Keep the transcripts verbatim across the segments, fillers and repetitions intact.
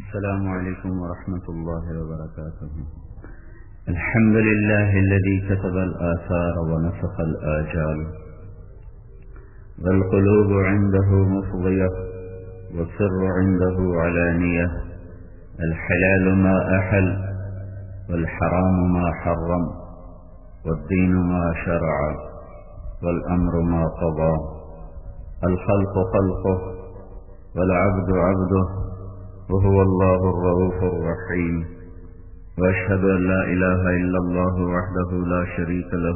السلام عليكم ورحمة الله وبركاته. الحمد لله الذي كتب الآثار ونسخ الآجال، والقلوب عنده مفضية والسر عنده علانية، الحلال ما أحل والحرام ما حرم، والدين ما شرع والأمر ما قضى، الخلق خلقه والعبد عبده، وهو الله الرؤوف الرحيم. وأشهد أن لا إله إلا الله وحده لا شريك له،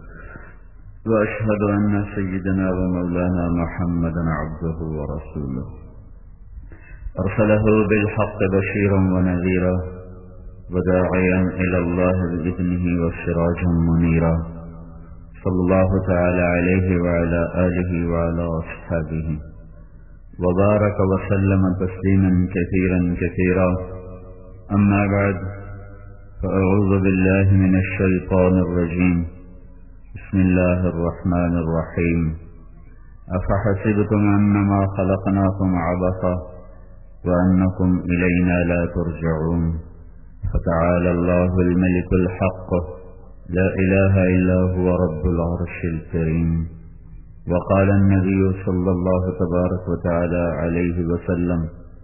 وأشهد أن سيدنا ومولانا محمدا عبده ورسوله، أرسله بالحق بشيرا ونذيرا وداعيا إلى الله بإذنه وسراجا منيرا، صلى الله تعالى عليه وعلى آله وعلى أصحابه وبارك وسلم تسليما كثيرا كثيرا. أما بعد، فأعوذ بالله من الشيطان الرجيم. بسم الله الرحمن الرحيم. أفحسبتم أنما خلقناكم عبثا وأنكم إلينا لا ترجعون، فتعالى الله الملك الحق، لا إله إلا هو رب العرش الكريم. وقال النبي صلى الله تبارك وتعالى عليه وسلم: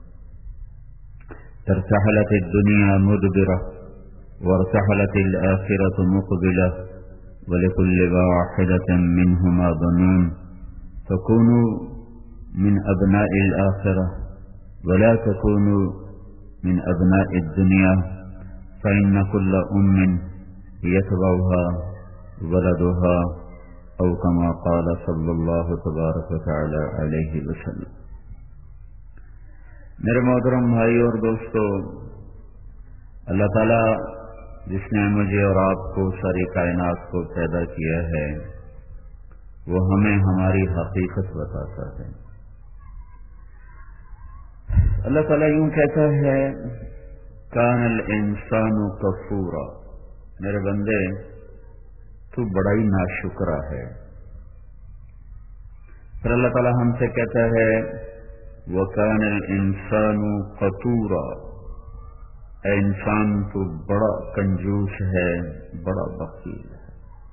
ارتحلت الدنيا مدبرة وارتحلت الآخرة مقبلة، ولكل واحدة منهما بنون، فكونوا من أبناء الآخرة ولا تكونوا من أبناء الدنيا، فإن كل أم يتبعها ولدها، او كما قال صلی اللہ تبارک وتعالی علیہ وسلم. میرے محترم بھائی اور دوستو، اللہ تعالیٰ جس نے مجھے اور آپ کو ساری کائنات کو پیدا کیا ہے، وہ ہمیں ہماری حقیقت بتاتا ہے. اللہ تعالیٰ یوں کہتا ہے: کان الانسان کفورا، میرے بندے تو بڑا ہی ناشکرا ہے. پھر اللہ تعالیٰ ہم سے کہتا ہے: وَكَانَ الْإِنسَانُ قَتُورًا، اے انسان تو بڑا کنجوس ہے، بڑا بخیل ہے.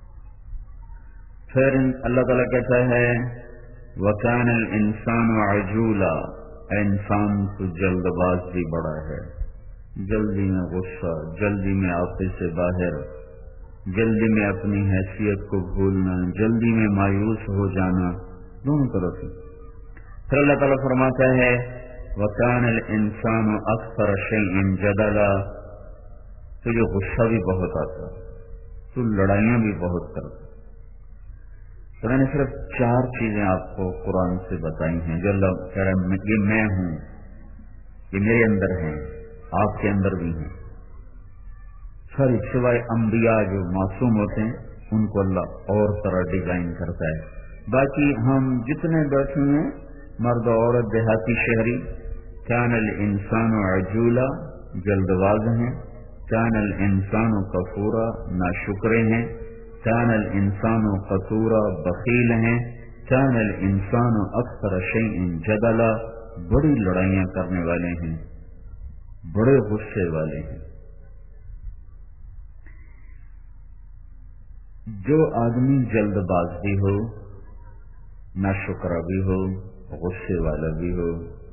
پھر اللہ تعالیٰ کہتا ہے: وَكَانَ الْإِنسَانُ عَجُولًا، اے انسان تو جلد باز بھی بڑا ہے، جلدی میں غصہ، جلدی میں آپے سے باہر، جلدی میں اپنی حیثیت کو بھولنا، جلدی میں مایوس ہو جانا، دونوں طرف. پھر اللہ تعالیٰ فرماتا ہے: وَكَانَ الْإِنسَانُ أَكْثَرَ شَيْءٍ جَدَلًا، تجھے غصہ بھی بہت آتا، تو لڑائیاں بھی بہت کرتا. تو میں نے صرف چار چیزیں آپ کو قرآن سے بتائی ہیں جو اللہ کہہ رہا ہے یہ میں ہوں، یہ میرے اندر ہیں، آپ کے اندر بھی ہیں. ساری سوائے انبیاء جو معصوم ہوتے ہیں ان کو اللہ اور طرح ڈیزائن کرتا ہے. باقی ہم جتنے بیٹھے ہیں، مرد عورت، دیہاتی شہری، کان الانسان عجولا، جلد باز ہیں، کان الانسان کفورا، ناشکرے ہیں، کان الانسان قتورا، بخیل ہیں، کان الانسان اکثر شیء جدلا، بڑی لڑائیاں کرنے والے ہیں، بڑے غصے والے ہیں. جو آدمی جلد باز بھی ہو، ناشکرا بھی ہو، غصے والا بھی ہو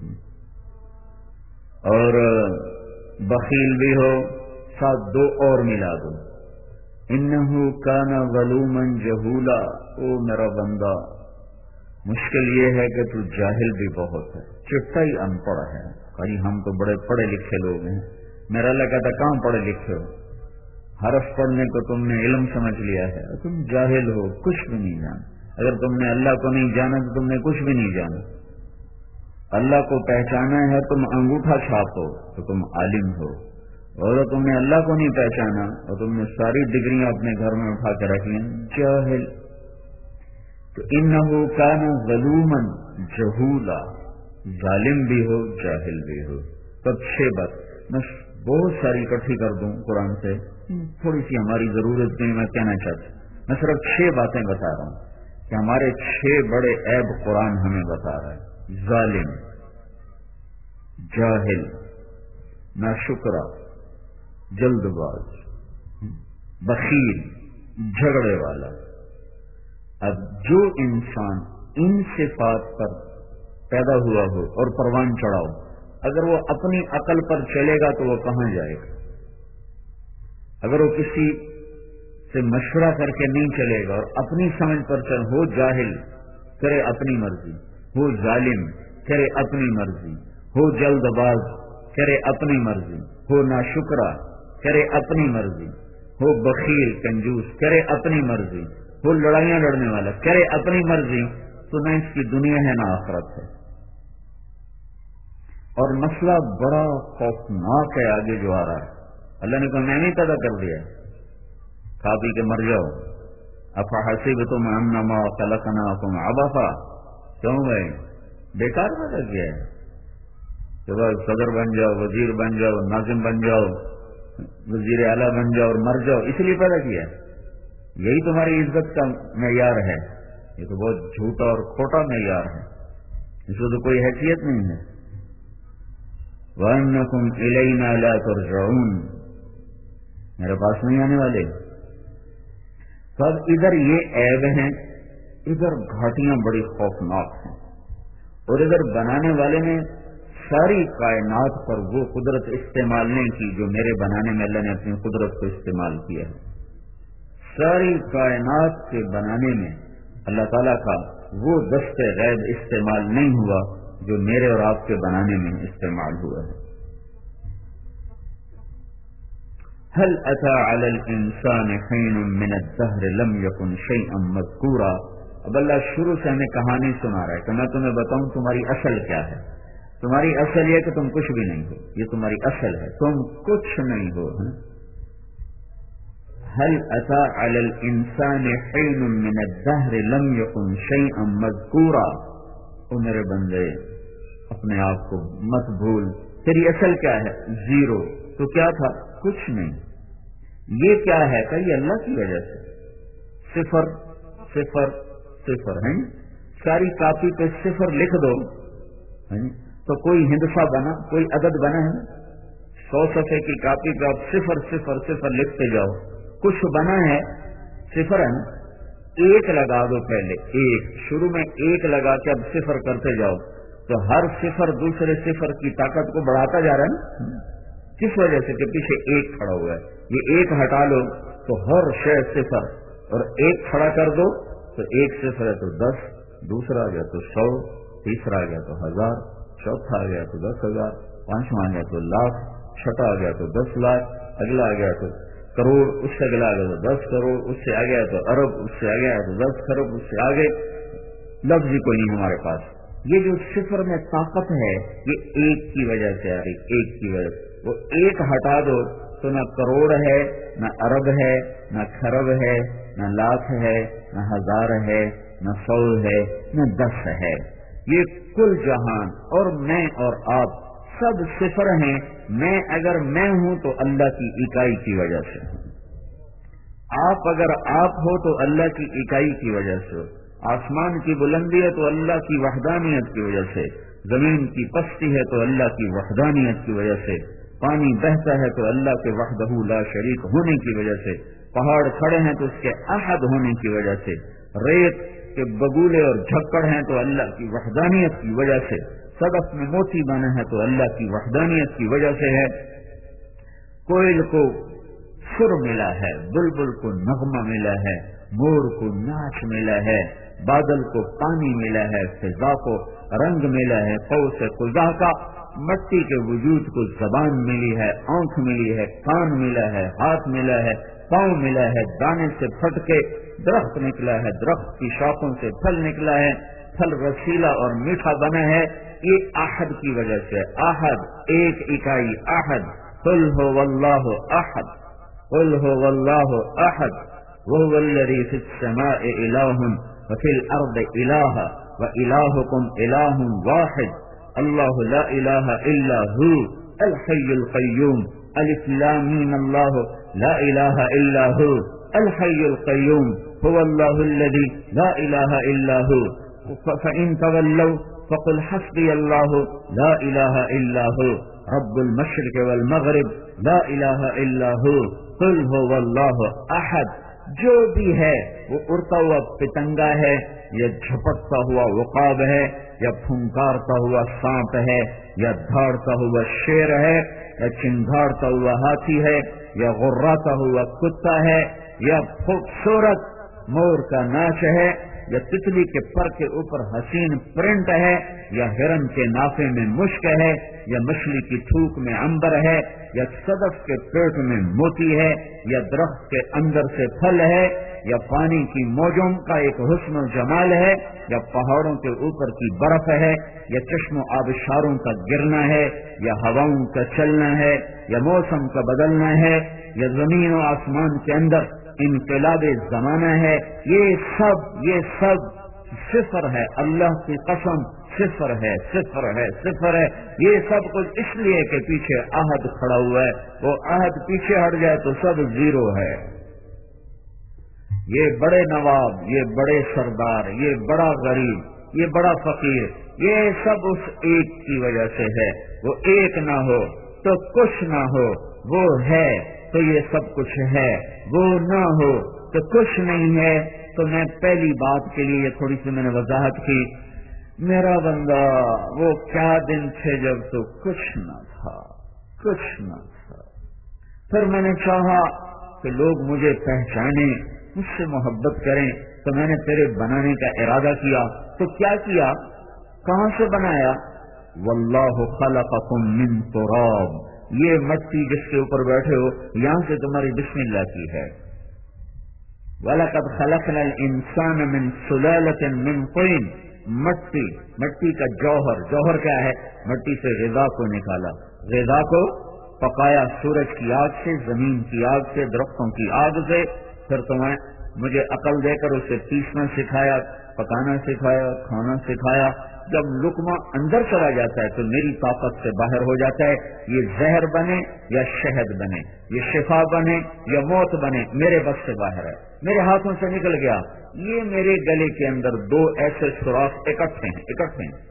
اور بخیل بھی ہو، ساتھ دو اور ملا دو: انہ کان ظلوما جہولا، او میرا بندہ مشکل یہ ہے کہ تو جاہل بھی بہت ہے، چٹا ہی ان پڑھ ہے. کہیں ہم تو بڑے پڑھے لکھے لوگ ہیں. میرا اللہ کہتا کہاں پڑھے لکھے ہو، حرف پڑھنے کو تم نے علم سمجھ لیا ہے، تم جاہل ہو، کچھ بھی نہیں جانا. اگر تم نے اللہ کو نہیں جانا تو تم نے کچھ بھی نہیں جانا. اللہ کو پہچانا ہے، تم انگوٹھا چھاپ ہو تو تم عالم ہو، اور اگر تم نے اللہ کو نہیں پہچانا اور تم نے ساری ڈگریاں اپنے گھر میں اٹھا کے رکھ لیں، جاہل. تو انہ کان ظلوما جہولا، ظالم بھی ہو، جاہل بھی ہو. تب چھ بات میں بہت ساری اکٹھی کر دوں قرآن سے، تھوڑی سی ہماری ضرورت نہیں، میں کہنا چاہتا ہوں. میں صرف چھ باتیں بتا رہا ہوں کہ ہمارے چھ بڑے عیب قرآن ہمیں بتا رہا ہے: ظالم، جاہل، ناشکرا، جلد باز، بخیل، جھگڑے والا۔ اب جو انسان ان صفات پر پیدا ہوا ہو اور پروان چڑھا ہو، اگر وہ اپنی عقل پر چلے گا تو وہ کہاں جائے گا؟ اگر وہ کسی سے مشورہ کر کے نہیں چلے گا اور اپنی سمجھ پر چل، ہو جاہل کرے اپنی مرضی، ہو ظالم کرے اپنی مرضی، ہو جلد باز کرے اپنی مرضی، ہو ناشکرا کرے اپنی مرضی، ہو بخیل کنجوس کرے اپنی مرضی، ہو لڑائیاں لڑنے والا کرے اپنی مرضی، تو نہ اس کی دنیا ہے نہ آخرت ہے۔ اور مسئلہ بڑا خوفناک ہے آگے جو آ رہا ہے۔ اللہ نے کہا میں نہیں پیدا کر دیا، کھا پی کے مر جاؤ۔ افحسبتم انما خلقناکم عبثا، کیوں بھائی بیکار پیدا کیا ہے کہ بس صدر بن جاؤ، وزیر بن جاؤ، ناظم بن جاؤ، وزیر اعلیٰ بن جاؤ اور مر جاؤ، اس لیے پیدا کیا ہے؟ یہی تمہاری عزت کا معیار ہے؟ یہ تو بہت جھوٹا اور کھوٹا معیار ہے، اس کو تو کوئی حیثیت نہیں ہے۔ وَأَنَّكُمْ إِلَيْنَا لَا تُرْجَعُونَ، میرے پاس نہیں آنے والے۔ تو اب ادھر یہ عیب ہیں، ادھر گھاٹیاں بڑی خوفناک ہیں، اور ادھر بنانے والے نے ساری کائنات پر وہ قدرت استعمال نہیں کی جو میرے بنانے میں اللہ نے اپنی قدرت کو استعمال کیا ہے۔ ساری کائنات کے بنانے میں اللہ تعالیٰ کا وہ دست غیب استعمال نہیں ہوا جو میرے اور آپ کے بنانے میں استعمال ہوا ہے۔ هل اتى على الانسان حين من الدهر لم يكن شيئا مذكورا۔ اب اللہ شروع سے ہمیں کہانی سنا رہا ہے کہ میں تمہیں بتاؤں تمہاری اصل کیا ہے۔ تمہاری اصل یہ کہ تم کچھ بھی نہیں ہو، یہ تمہاری اصل ہے، تم کچھ نہیں ہو۔ هل اتى على الانسان حين من الدهر لم يكن شيئا مذكورا۔ او میرے بندے اپنے آپ کو مت بھول، تیری اصل کیا ہے؟ زیرو۔ تو کیا تھا؟ کچھ نہیں۔ یہ کیا ہے؟ کہ یہ اللہ کی وجہ سے صفر صفر صفر ہے۔ ساری کاپی پہ صفر لکھ دو تو کوئی ہندسہ بنا، کوئی عدد بنا ہے؟ سو صفحے کی کاپی پہ آپ صفر صفر صفر لکھتے جاؤ، کچھ بنا ہے؟ صفر ہے نا۔ ایک لگا دو، پہلے ایک، شروع میں ایک لگا کے اب صفر کرتے جاؤ تو ہر صفر دوسرے صفر کی طاقت کو بڑھاتا جا رہا ہے نا۔ کس وجہ سے؟ کہ پیچھے ایک کھڑا ہوا ہے۔ یہ ایک ہٹا لو تو ہر شے صفر، اور ایک کھڑا کر دو تو ایک صفر ہے تو دس، دوسرا آ گیا تو سو، تیسرا آ گیا تو ہزار، چوتھا آ گیا تو دس ہزار، پانچواں آ گیا تو لاکھ، چھٹا آ گیا تو دس لاکھ، اگلا آ گیا تو کروڑ، اس سے اگلا آ گیا تو دس کروڑ، اس سے آ گیا تو ارب، اس سے آ گیا تو دس خرب، اس سے آگے لفظ ہی کوئی نہیں ہمارے پاس۔ یہ جو صفر میں طاقت ہے یہ ایک کی وجہ سے آ رہی، ایک کی وجہ سے۔ وہ ایک ہٹا دو تو نہ کروڑ ہے، نہ ارب ہے، نہ خرب ہے، نہ لاکھ ہے، نہ ہزار ہے، نہ سو ہے، نہ دس ہے۔ یہ کل جہان اور میں اور آپ سب صفر ہیں۔ میں اگر میں ہوں تو اللہ کی اکائی کی وجہ سے ہوں، آپ اگر آپ ہو تو اللہ کی اکائی کی وجہ سے ہو۔ آسمان کی بلندی ہے تو اللہ کی وحدانیت کی وجہ سے، زمین کی پستی ہے تو اللہ کی وحدانیت کی وجہ سے، پانی بہتا ہے تو اللہ کے وحدہ لا شریک ہونے کی وجہ سے، پہاڑ کھڑے ہیں تو اس کے احد ہونے کی وجہ سے، ریت کے بگولے اور جھکڑ ہیں تو اللہ کی وحدانیت کی وجہ سے، صدف میں موتی بنا ہے تو اللہ کی وحدانیت کی وجہ سے ہے۔ کوئل کو سر ملا ہے، بلبل کو نغمہ ملا ہے، مور کو ناچ ملا ہے، بادل کو پانی ملا ہے، فضا کو رنگ ملا ہے، قوس قزح کا مٹی کے وجود کو زبان ملی ہے، آنکھ ملی ہے، کان ملا ہے، ہاتھ ملا ہے، پاؤں ملا ہے، دانے سے پھٹ کے درخت نکلا ہے، درخت کی شاخوں سے پھل نکلا ہے، پھل رسیلا اور میٹھا بنا ہے۔ یہ احد کی وجہ سے، احد ایک اکائی، احد قل هو اللہ احد، قل هو اللہ احد وهو الذي في السماء الہ وفي الارض الہ والہکم الہ واحد اللہ لا الہ الا هو الحی القیوم الف لام میم اللہ لا الہ الا هو الحی القیوم هو اللہ الذي لا الہ الا هو فإن تولوا فقل حسبي اللہ لا الہ الا هو رب المشرق والمغرب لا الہ الا ہو قل هو اللہ احد. جو بھی ہے وہ اڑتا ہوا پتنگا ہے یا جھپٹتا ہوا عقاب ہے یا پھنکارتا ہوا سانپ ہے یا دھاڑتا ہوا شیر ہے یا چنگھاڑتا ہوا ہاتھی ہے یا غراتا ہوا کتا ہے یا خوبصورت مور کا ناچ ہے یا تتلی کے پر کے اوپر حسین پرنٹ ہے یا ہرن کے نافے میں مشک ہے یا مچھلی کی تھوک میں عنبر ہے یا صدف کے پیٹ میں موتی ہے یا درخت کے اندر سے پھل ہے یا پانی کی موجوں کا ایک حسن و جمال ہے یا پہاڑوں کے اوپر کی برف ہے یا چشم و آبشاروں کا گرنا ہے یا ہواؤں کا چلنا ہے یا موسم کا بدلنا ہے یا زمین و آسمان کے اندر انقلاب زمانہ ہے. یہ سب یہ سب صفر ہے. اللہ کی قسم صفر ہے صفر ہے صفر ہے. یہ سب کچھ اس لیے کہ پیچھے عہد کھڑا ہوا ہے. وہ عہد پیچھے ہٹ جائے تو سب زیرو ہے. یہ بڑے نواب، یہ بڑے سردار، یہ بڑا غریب، یہ بڑا فقیر، یہ سب اس ایک کی وجہ سے ہے. وہ ایک نہ ہو تو کچھ نہ ہو، وہ ہے تو یہ سب کچھ ہے، وہ نہ ہو تو کچھ نہیں ہے. تو میں پہلی بات کے لیے یہ تھوڑی سی میں نے وضاحت کی. میرا بندہ وہ کیا دن تھے جب تو کچھ نہ تھا، کچھ نہ تھا. پھر میں نے چاہا کہ لوگ مجھے پہچانے، مجھ سے محبت کریں، تو میں نے تیرے بنانے کا ارادہ کیا. تو کیا کیا؟ کہاں سے بنایا؟ واللہ خلقکم من تراب. یہ مٹی جس کے اوپر بیٹھے ہو یہاں سے تمہاری بسم اللہ کی ہے. وَلَقَدْ خَلَقْنَا الْإِنسَانَ مِنْ سُلَالَةٍ مِنْ طِينٍ. مٹی، مٹی کا جوہر. جوہر کیا ہے؟ مٹی سے غذا کو نکالا، غذا کو پکایا سورج کی آگ سے، زمین کی آگ سے، درختوں کی آگ سے. پھر تمہیں مجھے عقل دے کر اسے پیسنا سکھایا، پکانا سکھایا، کھانا سکھایا. جب لقمہ اندر چلا جاتا ہے تو میری طاقت سے باہر ہو جاتا ہے. یہ زہر بنے یا شہد بنے، یہ شفا بنے یا موت بنے، میرے بس سے باہر ہے. میرے ہاتھوں سے نکل گیا. یہ میرے گلے کے اندر دو ایسے سوراخ اکٹھے ہیں اکٹھے ہیں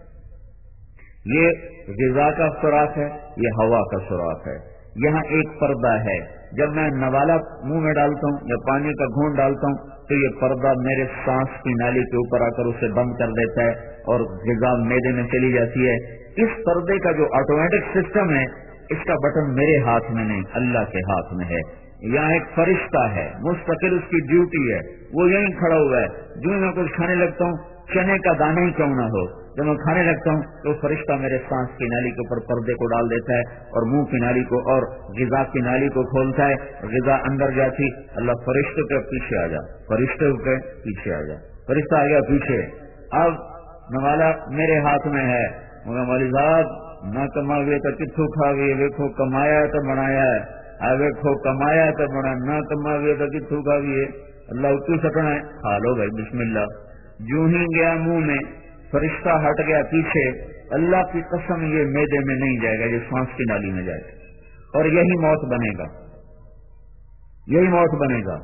یہ غذا کا سوراخ ہے، یہ ہوا کا سوراخ ہے. یہاں ایک پردہ ہے. جب میں نوالا منہ میں ڈالتا ہوں یا پانی کا گھونٹ ڈالتا ہوں تو یہ پردہ میرے سانس کی نالی کے اوپر آ کر اسے بند کر دیتا ہے اور غذا معدے میں چلی جاتی ہے. اس پردے کا جو آٹومیٹک سسٹم ہے اس کا بٹن میرے ہاتھ میں نہیں، اللہ کے ہاتھ میں ہے. یہاں ایک فرشتہ ہے، مستقل اس کی ڈیوٹی ہے، وہ یہیں کھڑا ہوا ہے. جو میں کچھ کھانے لگتا ہوں، چنے کا دانہ ہی کیوں نہ ہو، جب میں کھانے لگتا ہوں تو فرشتہ میرے سانس کی نالی کے اوپر پردے کو ڈال دیتا ہے اور منہ کی نالی کو اور غذا کی نالی کو کھولتا ہے. غذا اندر جاتی، اللہ فرشتے کے پیچھے آ جا، فرشتے کے پیچھے آ جا، فرشتہ آ گیا پیچھے. اب نوالا میرے ہاتھ میں ہے. مگر مولوی صاحب نہ کما گئے تو کتوں کھا گئے، دیکھو کمایا تو بنایا ہے، دیکھو کمایا تو بنا، نہ کما گئے تو کتوں کھا گئے، اللہ اتو سٹنا ہے، کھا لو بھائی بسم اللہ. جو ہی گیا منہ میں، فرشتہ ہٹ گیا پیچھے. اللہ کی قسم یہ معدے میں نہیں جائے گا، یہ سانس کی نالی میں جائے گا اور یہی موت بنے گا، یہی موت بنے گا.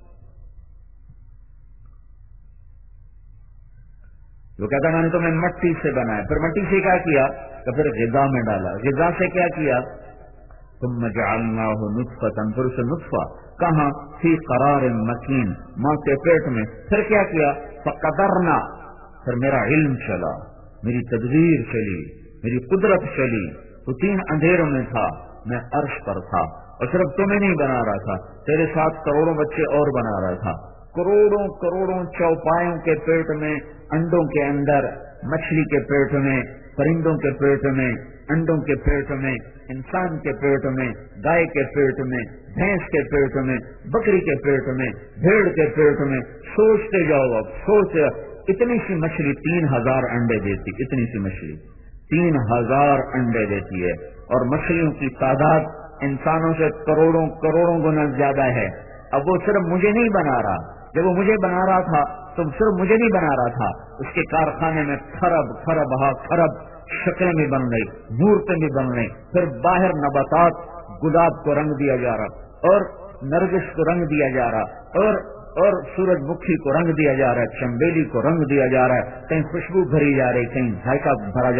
وہ کہتا میں نے تمہیں مٹی سے بنایا. پھر مٹی سے کیا کیا؟ تو پھر غذا میں ڈالا. غذا سے کیا کیا؟ ثم جعلناہ نطفۃ. پھر اسے نطفہ کہاں؟ فی قرار مکین، ماں کے پیٹ میں. پھر کیا کیا؟ فقدرنا. پھر میرا علم چلا، میری تدبیر چلی، میری قدرت چلی. تو تین اندھیروں میں تھا، میں عرش پر تھا اور صرف تمہیں نہیں بنا رہا تھا، تیرے ساتھ کروڑوں بچے اور بنا رہا تھا. کروڑوں کروڑوں چوپایوں کے پیٹ میں، انڈوں کے اندر، مچھلی کے پیٹ میں، پرندوں کے پیٹ میں، انڈوں کے پیٹ میں، انسان کے پیٹ میں، گائے کے پیٹ میں، بھینس کے پیٹ میں، بکری کے پیٹ میں، بھیڑ کے پیٹ میں. سوچتے جاؤ، اب سوچ. اتنی سی مچھلی تین ہزار انڈے دیتی، اتنی سی مچھلی تین ہزار انڈے دیتی ہے اور مچھلیوں کی تعداد انسانوں سے کروڑوں کروڑوں گنا زیادہ ہے. اب وہ صرف مجھے نہیں بنا رہا، جب وہ مجھے بنا رہا تھا تو صرف مجھے نہیں بنا رہا تھا، اس کے کارخانے میں خرب خرب ہا خرب شکلیں بھی بن رہی، مورتیں بھی بن رہی. پھر باہر نباتات، گلاب کو رنگ دیا جا رہا اور نرگس کو رنگ دیا جا رہا اور اور سورج مکھی کو رنگ دیا جا رہا ہے، چنبیلی کو رنگ دیا جا رہا ہے، کہیں خوشبو بھری جا رہی، کہیں ذائقہ بھرا جا رہا ہے.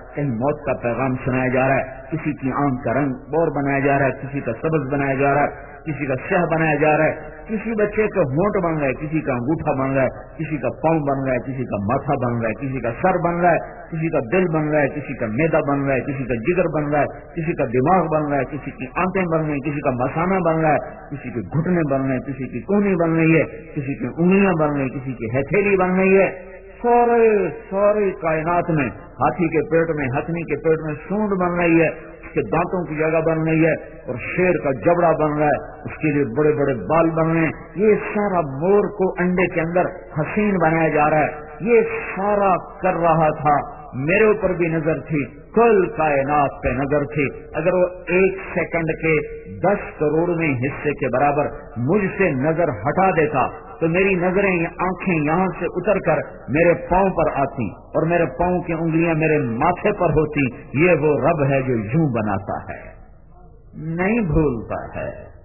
کہیں موت کا پیغام سنایا جا رہا ہے، کسی کی آنکھ کا رنگ بور بنایا جا رہا ہے، کسی کا سبز بنایا جا رہا ہے، کسی کا سیاہ بنایا جا رہا ہے، کسی بچے کا ہونٹ بن رہا ہے، کسی کا انگوٹھا بن رہا ہے، کسی کا پاؤں بن رہا ہے، کسی کا ماتھا بن رہا ہے، کسی کا سر بن رہا ہے، کسی کا دل بن رہا ہے، کسی کا معدہ بن رہا ہے، کسی کا جگر بن رہا ہے، کسی کا دماغ بن رہا ہے، کسی کی آنکھیں بن رہی ہیں، کسی کا مثانہ بن رہا ہے، کسی کے گھٹنے بن رہے ہیں، کسی کی کونی بن رہی ہے، کسی کی انگلیاں بن رہی ہیں، کسی کی ہتھیلی بن رہی ہے. سارے ساری کائنات میں ہاتھی کے پیٹ میں، ہتھنی کے پیٹ میں سونڈ بن رہی ہے، اس کے دانتوں کی جگہ بن رہی ہے، اور شیر کا جبڑا بن رہا ہے، اس کے لیے بڑے بڑے بال بن رہے ہیں. یہ سارا مور کو انڈے کے اندر حسین بنایا جا رہا ہے. یہ سارا کر رہا تھا، میرے اوپر بھی نظر تھی، کل کائنات پہ نظر تھی. اگر وہ ایک سیکنڈ کے دس کروڑویں حصے کے برابر مجھ سے نظر ہٹا دیتا تو میری نظریں، آنکھیں یہاں سے اتر کر میرے پاؤں پر آتی اور میرے پاؤں کی انگلیاں میرے ماتھے پر ہوتی. یہ وہ رب ہے جو یوں بناتا ہے، نہیں بھولتا ہے.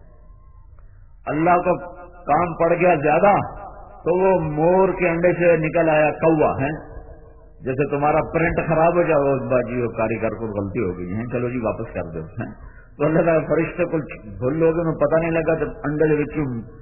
اللہ کو کام پڑ گیا زیادہ تو وہ مور کے انڈے سے نکل آیا کوا ہے. جیسے تمہارا پرنٹ خراب ہو جائے، باجی وہ کاریگر کو غلطی ہو گئی ہے، چلو جی واپس کر دو. تو اللہ تعالیٰ فرشتے کو بھول لوگوں میں پتہ نہیں لگا تو انڈے کے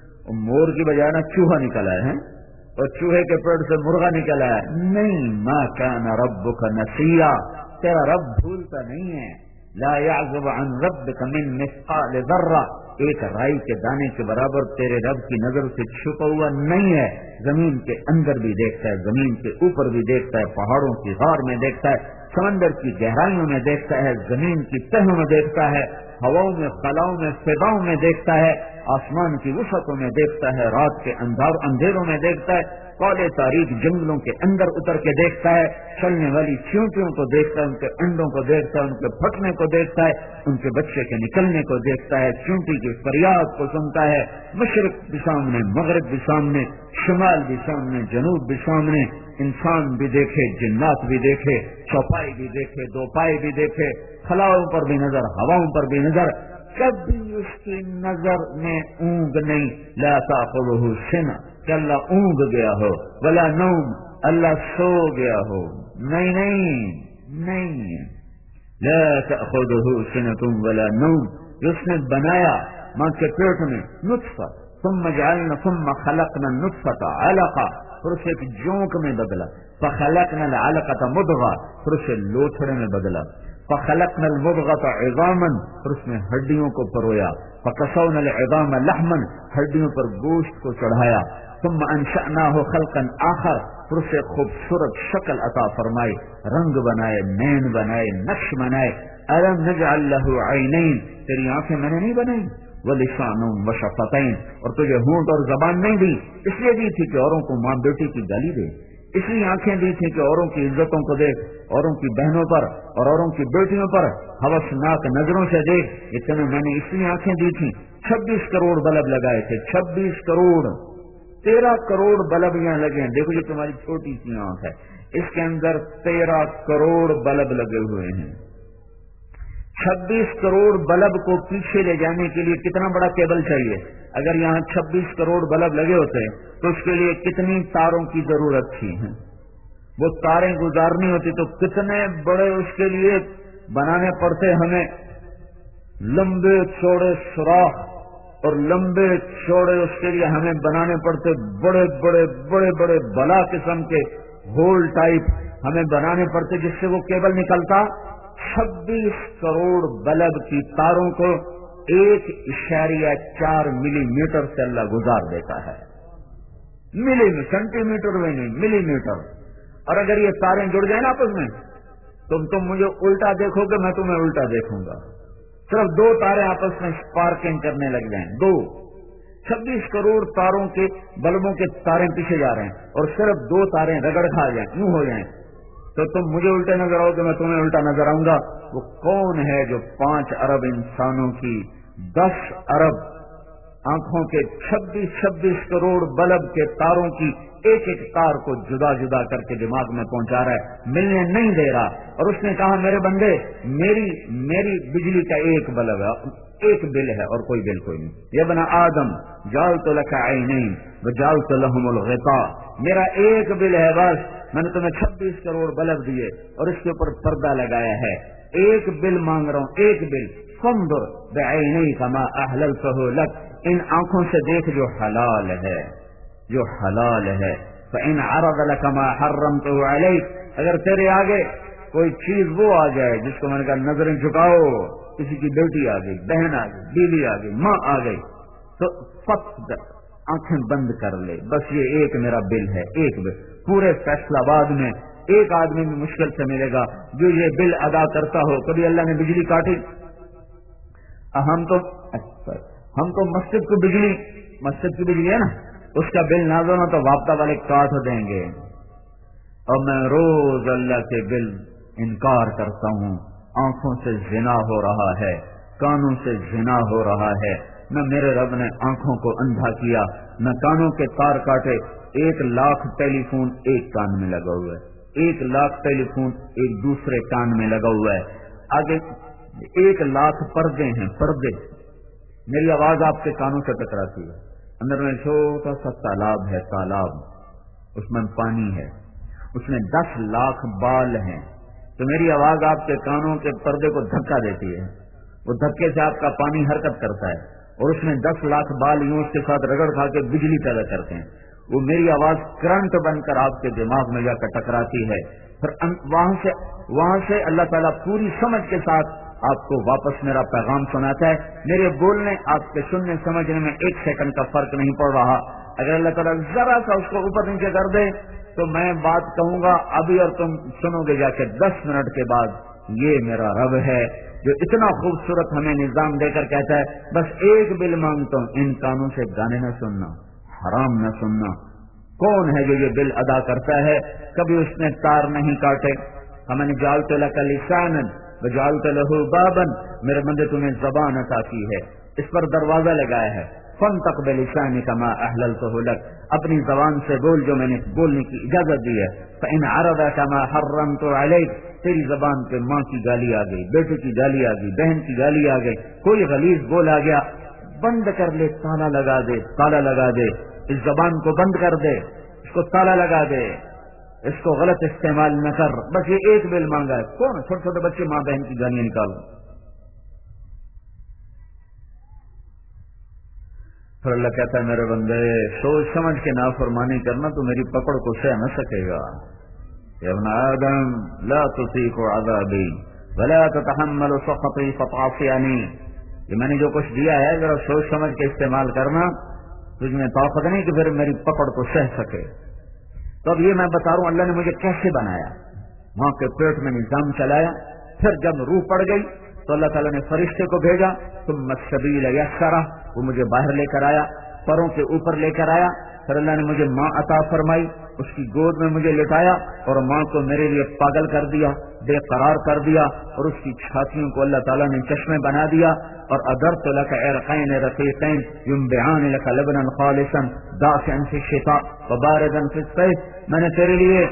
مور کی بجائے نا چوہا نکل آیا ہے، اور چوہے کے پیٹ سے مرغا نکل آیا. نہیں، ما کان ربک نسیا، تیرا رب بھولتا نہیں ہے. لا يعزب عن ربک من مثقال ذرہ، ایک رائی کے دانے کے برابر تیرے رب کی نظر سے چھپا ہوا نہیں ہے. زمین کے اندر بھی دیکھتا ہے، زمین کے اوپر بھی دیکھتا ہے، پہاڑوں کی غار میں دیکھتا ہے، سمندر کی گہرائیوں میں دیکھتا ہے، زمین کی تہوں میں دیکھتا ہے، ہواؤں میں، خلاؤں میں، فضاؤں میں دیکھتا ہے، آسمان کی وسعتوں میں دیکھتا ہے، رات کے اندھار اندھیروں میں دیکھتا ہے، کالے تاریک جنگلوں کے اندر اتر کے دیکھتا ہے، چلنے والی چیونٹیوں کو دیکھتا ہے، ان کے انڈوں کو دیکھتا ہے، ان کے پھٹنے کو دیکھتا ہے، ان کے بچے کے نکلنے کو دیکھتا ہے، چیونٹی کی فریاد کو سنتا ہے. مشرق بھی سامنے، مغرب بھی سامنے، شمال بھی سامنے، جنوب بھی سامنے. انسان بھی دیکھے، جنات بھی دیکھے، چوپائی بھی دیکھے، دو پائے بھی دیکھے، خلاؤں پر بھی نظر، ہواؤں پر بھی نظر. کبھی اس کی نظر میں اونگ نہیں. لا تأخذہ سنہ، کہ اللہ اونگ گیا ہو، ولا نوم، اللہ سو گیا ہو. نہیں نہیں نہیں، لا تأخذہ سنۃ ولا نوم. اس نے بنایا ماں کے پیٹ میں نطفہ، ثم جعلنا ثم خلقنا النطفة علقہ، پھر اسے ایک جونک میں بدلا، فخلقنا العلقة مضغہ، پھر اسے لوتھڑے میں بدلا، فخلقنا المضغة عظاما، پھر اس میں ہڈیوں کو پرویا، فکسونا العظام لحما، ہڈیوں پر گوشت کو چڑھایا، ثم انشأناه خلقا آخر، پھر اسے خوبصورت شکل عطا فرمائی، رنگ بنائے، نین بنائے، نقش بنائے. الم نجعل له عینین، تیری آنکھیں میں نے نہیں بنائی، ولسان وشفتین، اور تجھے ہونٹ اور زبان نہیں دی. اس لیے دی تھی کہ اوروں کو ماں بیٹی کی گالی دے، اس لیے آنکھیں دی تھی کہ اوروں کی عزتوں کو دیکھ، اوروں کی بہنوں پر اور اوروں کی بیٹیوں پر ہوسناک نظروں سے دیکھ. اتنے میں نے اس لیے آنکھیں دی تھی. چھبیس کروڑ بلب لگائے تھے، چھبیس کروڑ، تیرہ کروڑ بلب یہاں لگے ہیں. دیکھو یہ تمہاری چھوٹی سی آنکھ ہے، اس کے اندر تیرہ کروڑ بلب لگے ہوئے ہیں. چھبیس کروڑ بلب کو پیچھے لے جانے کے لیے کتنا بڑا کیبل چاہیے؟ اگر یہاں چھبیس کروڑ بلب لگے ہوتے تو اس کے لیے کتنی تاروں کی ضرورت تھی؟ وہ تاریں گزارنی ہوتی تو کتنے بڑے اس کے لیے بنانے پڑتے ہمیں، لمبے چوڑے سوراخ، اور لمبے چوڑے اس کے لیے ہمیں بنانے پڑتے بڑے بڑے بڑے بڑے بلا قسم کے ہول ٹائپ ہمیں بنانے پڑتے جس سے وہ کیبل نکلتا. چھبیس کروڑ بلب کی تاروں کو ایک اشاریہ چار ملی میٹر سے اللہ گزار دیتا ہے. ملی سینٹی میٹر میں نہیں، ملی میٹر. اور اگر یہ تاریں جڑ جائیں نا آپس میں، تم تم مجھے الٹا دیکھو گے، میں تمہیں الٹا دیکھوں گا. صرف دو تاریں آپس میں اسپارکنگ کرنے لگ جائیں، دو، چھبیس کروڑ تاروں کے بلبوں کے تاریں پیچھے جا رہے ہیں، اور صرف دو تاریں رگڑ کھا جائیں، یوں ہو جائیں، تو تم مجھے الٹے نظر آؤ گے، میں تمہیں الٹا نظر آؤں گا. وہ کون ہے جو پانچ ارب انسانوں کی، دس ارب آنکھوں کے، چھبیس چھبیس کروڑ بلب کے تاروں کی ایک ایک تار کو جدا جدا کر کے دماغ میں پہنچا رہا ہے، ملنے نہیں دے رہا. اور اس نے کہا میرے بندے، میری میری بجلی کا ایک بلب ہے، ایک بل ہے اور کوئی بل کوئی نہیں. یا بنا آدم جعلت لک عینین وجعلت لهم الغطاء، میرا ایک بل ہے بس، میں نے تمہیں چھبیس کروڑ بلب دیے اور اس کے اوپر پردہ لگایا ہے. ایک بل مانگ رہا ہوں، ایک بل. فانظر بعینیک ما احللته لک، ان آنکھوں سے دیکھ جو حلال ہے، جو حلال ہے. فإن عرض لك ما حرمته عليك، اگر تیرے آگے کوئی چیز وہ آ جائے جس کو میں نے کہا نظریں جھکاؤ، کسی کی بیٹی آ گئی، بہن آ گئی، بیوی آ گئی، ماں آ گئی، تو فقط آنکھیں بند کر لے. بس یہ ایک میرا بل ہے، ایک بل. پورے فیصلہ آباد میں ایک آدمی بھی مشکل سے ملے گا جو یہ بل ادا کرتا ہو. کبھی اللہ نے بجلی کاٹی؟ ہم تو ہم تو مسجد کو بجلی، مسجد کی بجلی ہے نا، اس کا بل نہ دو نا تو وابطہ والے کاٹ دیں گے. اور میں روز اللہ کے بل انکار کرتا ہوں. آنکھوں سے زنا ہو رہا ہے، کانوں سے زنا ہو رہا ہے. نہ میرے رب نے آنکھوں کو اندھا کیا، نہ کانوں کے تار کاٹے. ایک لاکھ ٹیلی فون ایک کان میں لگا ہوا ہے، ایک لاکھ ٹیلی فون ایک دوسرے کان میں لگا ہوا ہے. آگے ایک لاکھ پردے ہیں، پردے. میری آواز آپ کے کانوں سے ٹکراتی ہے. اندر میں چھوٹا سا تالاب ہے، تالاب، اس میں پانی ہے، اس میں دس لاکھ بال ہیں. تو میری آواز آپ کے کانوں کے پردے کو دھکا دیتی ہے، وہ دھکے سے آپ کا پانی حرکت کرتا ہے، اور اس میں دس لاکھ بال یوں اس کے ساتھ رگڑ کھا کے بجلی پیدا کرتے ہیں. وہ میری آواز کرنٹ بن کر آپ کے دماغ میں جا کر ٹکراتی ہے. پھر وہاں سے وہاں سے اللہ تعالیٰ پوری سمجھ کے ساتھ آپ کو واپس میرا پیغام سناتا ہے. میرے بولنے آپ کے سننے سمجھنے میں ایک سیکنڈ کا فرق نہیں پڑ رہا. اگر اللہ تعالیٰ ذرا سا اس کو اوپر نیچے کر دے تو میں بات کہوں گا ابھی اور تم سنو گے جا کے دس منٹ کے بعد. یہ میرا رب ہے جو اتنا خوبصورت ہمیں نظام دے کر کہتا ہے بس ایک بل مانگتا ہوں، ان کانوں سے گانے نہ سننا، حرام نہ سننا. کون ہے جو یہ بل ادا کرتا ہے؟ کبھی اس نے تار نہیں کاٹے. ہم نے جعلت لک لسانا وجعلت له بابا، میرے بندے تمہیں زبان عطا کی ہے، اس پر دروازہ لگایا ہے. فانطق بلسانک ما احللته لک، اپنی زبان سے بول جو میں نے بولنے کی اجازت دی ہے. فإن عرضك ما حرمت عليك، تیری زبان پہ ماں کی گالی آ گئی، بیٹے کی گالی آ گئی، بہن کی گالی آ گئی، کوئی غلیظ بول آ گیا، بند کر لے، تالا لگا دے، تالا لگا دے. اس زبان کو بند کر دے، اس کو تالا لگا دے، اس کو غلط استعمال نہ کر. بس یہ ایک بل مانگا ہے. کون چھوٹے چھوٹے بچے ماں بہن کی گالیاں نکالو. پھر اللہ کہتا ہے میرے بندے سوچ سمجھ کے نافرمانی کرنا تو میری پکڑ کو سہ نہ سکے گا. یا ابن آدم لا تطیق عذابی ولا تتحمل سخطی فتعصینی، یہ میں نے جو کچھ دیا ہے ذرا سوچ سمجھ کے استعمال کرنا. تجھ میں طاقت نہیں کہ پھر میری پکڑ کو سہ سکے. تو اب یہ میں بتا رہا ہوں اللہ نے مجھے کیسے بنایا. ماں کے پیٹ میں نظام چلایا، پھر جب روح پڑ گئی تو اللہ تعالیٰ نے فرشتے کو بھیجا، ثم السبیل یسرہ، وہ مجھے باہر لے کر آیا، پروں کے اوپر لے کر آیا. پھر اللہ نے مجھے ماں عطا فرمائی، اس کی گود میں مجھے لٹایا اور ماں کو میرے لیے پاگل کر دیا، بے قرار کر دیا، اور اس کی چھاتیوں کو اللہ تعالیٰ نے چشمے بنا دیا. اور ادرت لک عرقین رقیقین ینبعان لک لبنا خالصا دافعا فی الشتاء وباردا فی الصیف، میں نے تیرے لیے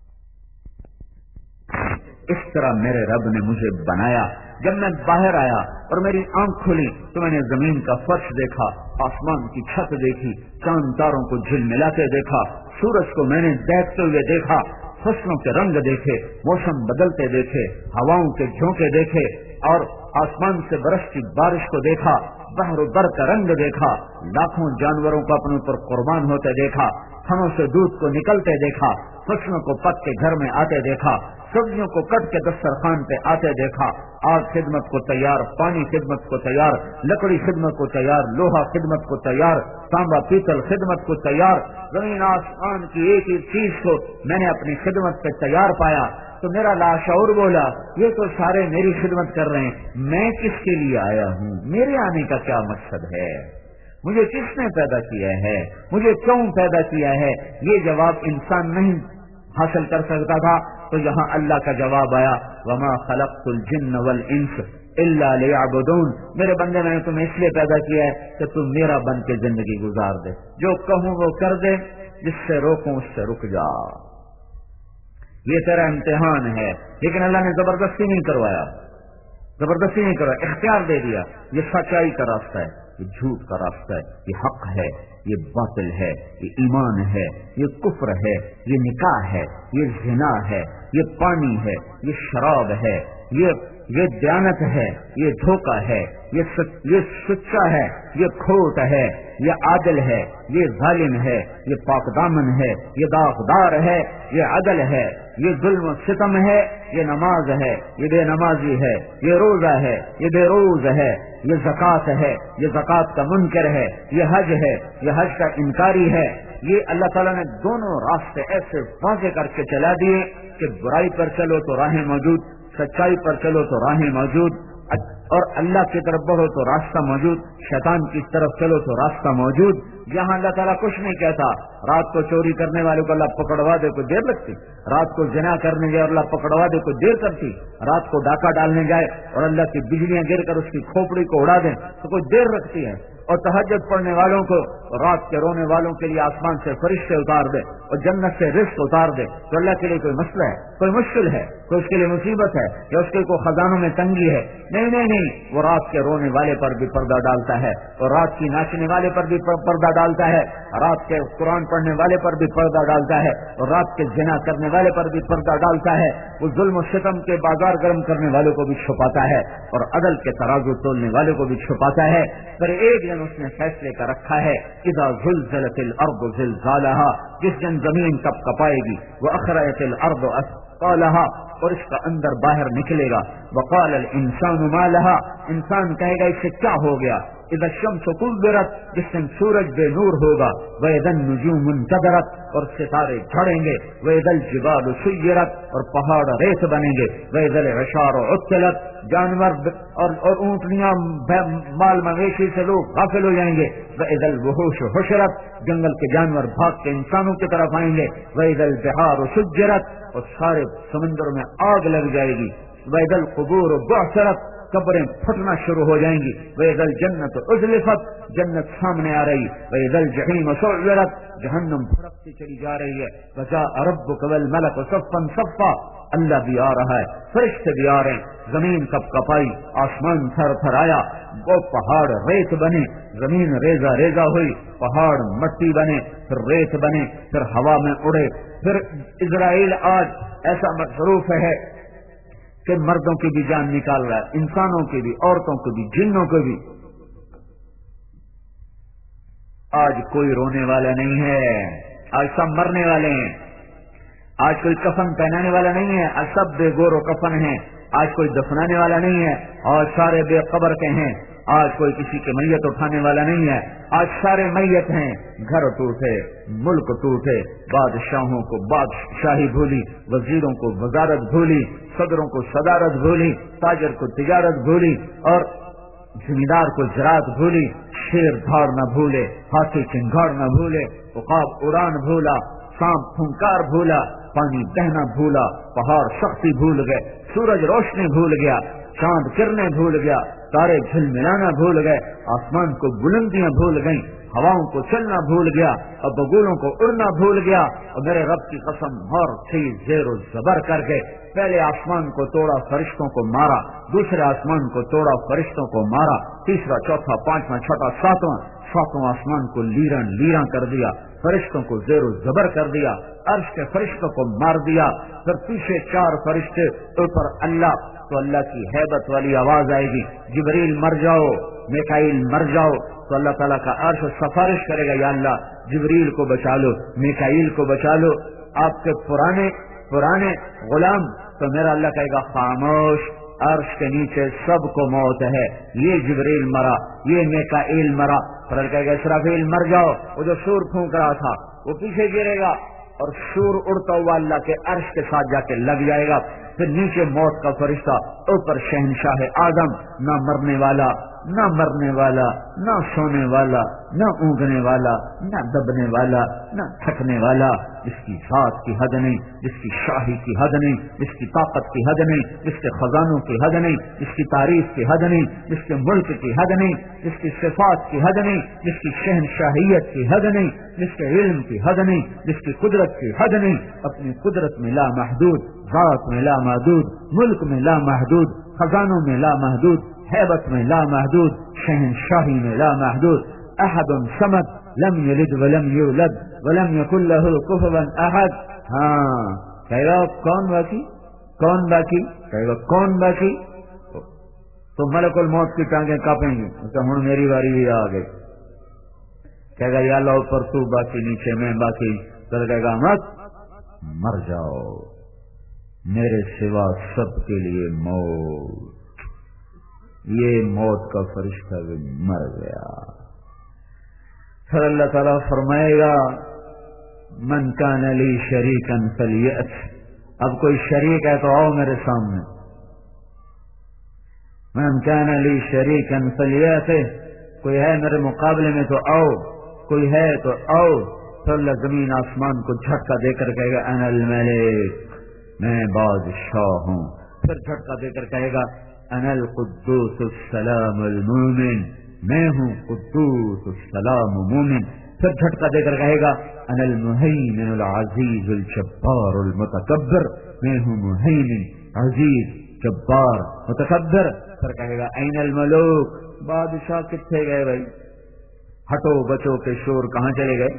اس طرح میرے رب نے مجھے بنایا. جب میں باہر آیا اور میری آنکھ کھلی تو میں نے زمین کا فرش دیکھا، آسمان کی چھت دیکھی، چاند تاروں کو جھلملاتے دیکھا، سورج کو میں نے دیکھتے ہوئے دیکھا، فصلوں کے رنگ دیکھے، موسم بدلتے دیکھے، ہواؤں کے جھونکے دیکھے، اور آسمان سے برستی بارش کو دیکھا، بحر و بر کا رنگ دیکھا، لاکھوں جانوروں کو اپنے اوپر قربان ہوتے دیکھا، تھنوں سے دودھ کو نکلتے دیکھا، فصلوں کو پک کے گھر میں آتے دیکھا، سبزیوں کو کٹ کے دسترخوان پہ آتے دیکھا، آگ خدمت کو تیار، پانی خدمت کو تیار، لکڑی خدمت کو تیار، لوہا خدمت کو تیار، تانبا پیتل خدمت کو تیار، زمین آسمان کی ایک ایک چیز کو میں نے اپنی خدمت پہ تیار پایا. تو میرا لاشعور بولا یہ تو سارے میری خدمت کر رہے ہیں، میں کس کے لیے آیا ہوں؟ میرے آنے کا کیا مقصد ہے؟ مجھے کس نے پیدا کیا ہے؟ مجھے کیوں پیدا کیا ہے؟ یہ جواب انسان نہیں حاصل کر سکتا تھا. تو یہاں اللہ کا جواب آیا، وما خلقت الجن والانس الا لیعبدون، میرے بندے میں نے تمہیں اس لیے پیدا کیا ہے کہ تم میرا بن کے زندگی گزار دے، جو کہوں وہ کر دے، جس سے روکوں اس سے رک جا. یہ تیرا امتحان ہے. لیکن اللہ نے زبردستی نہیں کروایا، زبردستی نہیں کروایا، اختیار دے دیا. یہ سچائی کا راستہ ہے، یہ جھوٹ کا راستہ ہے، یہ حق ہے، یہ باطل ہے، یہ ایمان ہے، یہ کفر ہے، یہ نکاح ہے، یہ زنا ہے، یہ پانی ہے، یہ شراب ہے، یہ یہ دیانت ہے، یہ دھوکہ ہے، یہ سچ یہ سچا ہے، یہ کھوٹ ہے، یہ عادل ہے، یہ ظالم ہے، یہ پاک دامن ہے، یہ داغدار ہے، یہ عدل ہے، یہ ظلم و ستم ہے، یہ نماز ہے، یہ بے نمازی ہے، یہ روزہ ہے، یہ بے روز ہے، یہ زکوٰۃ ہے، یہ زکوٰۃ کا منکر ہے، یہ حج ہے، یہ حج کا انکاری ہے۔ یہ اللہ تعالیٰ نے دونوں راستے ایسے واضح کر کے چلا دیے کہ برائی پر چلو تو راہیں موجود، سچائی پر چلو تو راہیں موجود، اور اللہ کی طرف بڑھو تو راستہ موجود، شیطان کی طرف چلو تو راستہ موجود۔ یہاں اللہ تعالیٰ کچھ نہیں کہتا رات کو چوری کرنے والے کو اللہ پکڑوا دے کوئی دیر لگتی، رات کو زنا کرنے جائے اور اللہ پکڑوا دے کوئی دیر کرتی، رات کو ڈاکہ ڈالنے جائے اور اللہ کی بجلیاں گر کر اس کی کھوپڑی کو اڑا دیں تو کوئی دیر رکھتی ہے، اور تہجد پڑھنے والوں کو، رات کے رونے والوں کے لیے آسمان سے فرشتے اتار دے اور جنت سے رزق اتار دے تو اللہ کے لیے کوئی مسئلہ ہے، کوئی مشکل ہے، کوئی اس کے لیے مصیبت ہے یا اس کے کوئی خزانوں میں تنگی ہے؟ نہیں نہیں نہیں، وہ رات کے رونے والے پر بھی پردہ ڈالتا ہے، اور رات کی ناچنے والے پر بھی پردہ ڈالتا ہے، رات کے قرآن پڑھنے والے پر بھی پردہ ڈالتا ہے، اور رات کے زنا کرنے والے پر بھی پردہ ڈالتا ہے، وہ ظلم و ستم کے بازار گرم کرنے والوں کو بھی چھپاتا ہے اور عدل کے ترازو تولنے والوں کو بھی چھپاتا ہے۔ پھر ایک دن اس نے فیصلے کا رکھا ہے، اذا زلزلت الارض زلزالها، جس دن زمین کپ کپائے گی، واخرجت الارض اثقالها، اور اس کا اندر باہر نکلے گا، وقال الانسان ما لها، انسان کہے گا اس سے کیا ہو گیا، اذا الشمس كورت، جس دن سورج بے نور ہوگا، واذا النجوم انكدرت، اور ستارے جھڑیں گے، واذا الجبال سيرت، اور پہاڑ ریت بنیں گے، واذا العشار عطلت، جانور اور اور اونٹنیاں مال مویشی سے لوگ غافل ہو جائیں گے، واذا الوحوش حشرت، جنگل کے جانور بھاگ کے انسانوں کی طرف آئیں گے، واذا البحار سجرت، اور سارے سمندر میں آگ لگ جائے گی، واذا القبور بعثرت، قبریں پھٹنا شروع ہو جائیں گی، وَإِذَا الْجَنَّةُ أُزْلِفَتْ، جنت سامنے آ رہی، وَإِذَا الْجَحِيمُ سُعِّرَتْ، جہنم بھڑکتی چلی جا رہی ہے، وَجَاءَ رَبُّكَ وَالْمَلَكُ صَفًّا صَفًّا، اللہ بھی آ رہا ہے، فرشتے بھی آ رہے ہیں، زمین کپ کپائی، آسمان تھر تھر آیا، وہ پہاڑ ریت بنے، زمین ریزہ ریزہ ہوئی، پہاڑ مٹی بنے، پھر ریت بنے، پھر ہوا میں اڑے، پھر اسرائیل آج ایسا مصروف ہے کہ مردوں کی بھی جان نکال رہا ہے، انسانوں کی بھی، عورتوں کی بھی، جنوں کی بھی۔ آج کوئی رونے والا نہیں ہے، آج سب مرنے والے ہیں، آج کوئی کفن پہنانے والا نہیں ہے، آج سب بے گور و کفن ہیں، آج کوئی دفنانے والا نہیں ہے، اور سارے بے قبر کے ہیں، آج کوئی کسی کے میت اٹھانے والا نہیں ہے، آج سارے میت ہیں، گھر ٹوٹے، ملک ٹوٹے، بادشاہوں کو بادشاہی بھولی، وزیروں کو وزارت بھولی، صدروں کو صدارت بھولی، تاجر کو تجارت بھولی، اور زمیندار کو زراعت بھولی، شیر دھاڑ نہ بھولے، ہاتھی چنگاڑ نہ بھولے، عقاب اڑان بھولا، سانپ پھنکار بھولا، پانی بہنا بھولا، پہاڑ سختی بھول گئے، سورج روشنی بھول گیا، چاند کرنے بھول گیا، تارے جھل ملانا بھول گئے، آسمان کو بلندیاں بھول گئیں، ہواؤں کو چلنا بھول گیا، اور بگولوں کو اڑنا بھول گیا، اور میرے رب کی قسم ہر چیز زیر و زبر کر کے پہلے آسمان کو توڑا، فرشتوں کو مارا، دوسرے آسمان کو توڑا، فرشتوں کو مارا، تیسرا چوتھا پانچواں چھٹا ساتواں ساتواں آسمان کو لیرن لیرن کر دیا، فرشتوں کو زیر و زبر کر دیا، عرش کے فرشتوں کو مار دیا، پھر پیچھے چار فرشتے اوپر اللہ، تو اللہ کی ہیبت والی آواز آئے گی، جبریل مر جاؤ، میکائیل مر جاؤ، تو اللہ تعالیٰ کا عرش سفارش کرے گا، یا اللہ جبریل کو بچا لو، میکائیل کو بچا لو، آپ کے پرانے پرانے غلام، تو میرا اللہ کہے گا خاموش، عرش کے نیچے سب کو موت ہے، یہ جبریل مرا، یہ میکائیل مرا، پھر اللہ کہے گا اسرافیل مر جاؤ، وہ جو سور پھونک رہا تھا وہ پیچھے گرے گا، اور سور اڑتا ہوا اللہ کے عرش کے ساتھ جا کے لگ جائے گا، پھر نیچے موت کا فرشتہ، اوپر شہنشاہ آدم، نہ مرنے والا نہ مرنے والا نہ سونے والا نہ اونگنے والا نہ دبنے والا نہ تھکنے والا، جس کی ذات کی حد نہیں، جس کی شاہی کی حد نہیں، جس کی طاقت کی حد نہیں، جس کے خزانوں کی حد نہیں، جس کی تعریف کی حد نہیں، جس کے ملک کی حد نہیں، جس کی صفات کی حد نہیں، جس کی شہنشاہیت کی حد نہیں، جس کے علم کی حد نہیں، جس کی قدرت کی حد نہیں، اپنی قدرت میں لا محدود، ذات میں لا محدود، ملک میں لا محدود، خزانوں میں لا محدود، हैबत में ला महदूद, शहनशाही में ला महदूद, अहद समद, लम यलिद वलम यूलद वलम यकुल लहू कुफुवन अहद। हाँ, कहेगा कौन बाकी, कौन बाकी, कहेगा कौन बाकी, तो मलकुल मौत की टांगें कांपेंगी, तो हुण मेरी बारी भी आ गई। कहेगा या लो पर तू बाकी, नीचे मैं बाकी, तो कहेगा मत, मर जाओ, मेरे सिवा सबके लिए मौत। ये मौत का फरिश्ता भी मर गया। फिर अल्लाह ताला फरमाएगा मन कान ली शरीकन फलियत, अब कोई शरीक है तो आओ मेरे सामने। मन कान ली शरीकन फलियत, कोई है मेरे मुकाबले में तो आओ, कोई है तो आओ। तो अल्लाह जमीन आसमान को झटका देकर कहेगा अनल मलिक, मैं बादशाह हूँ। फिर झटका देकर कहेगा अनल कुद्दूस सलामुल मोमिन, मैं हूँ कुद्दूस सलाम मोमिन। फिर झटका देकर कहेगा अनल मुहैमिनुल अजीजुल जब्बारुल मुतकब्बिर, मैं हूँ मुहैमिन अजीज जब्बार मुतकब्बिर। फिर कहेगा ऐनल मलूक, बादशाह कितने गए भाई, हटो बचो के शोर कहाँ चले गए।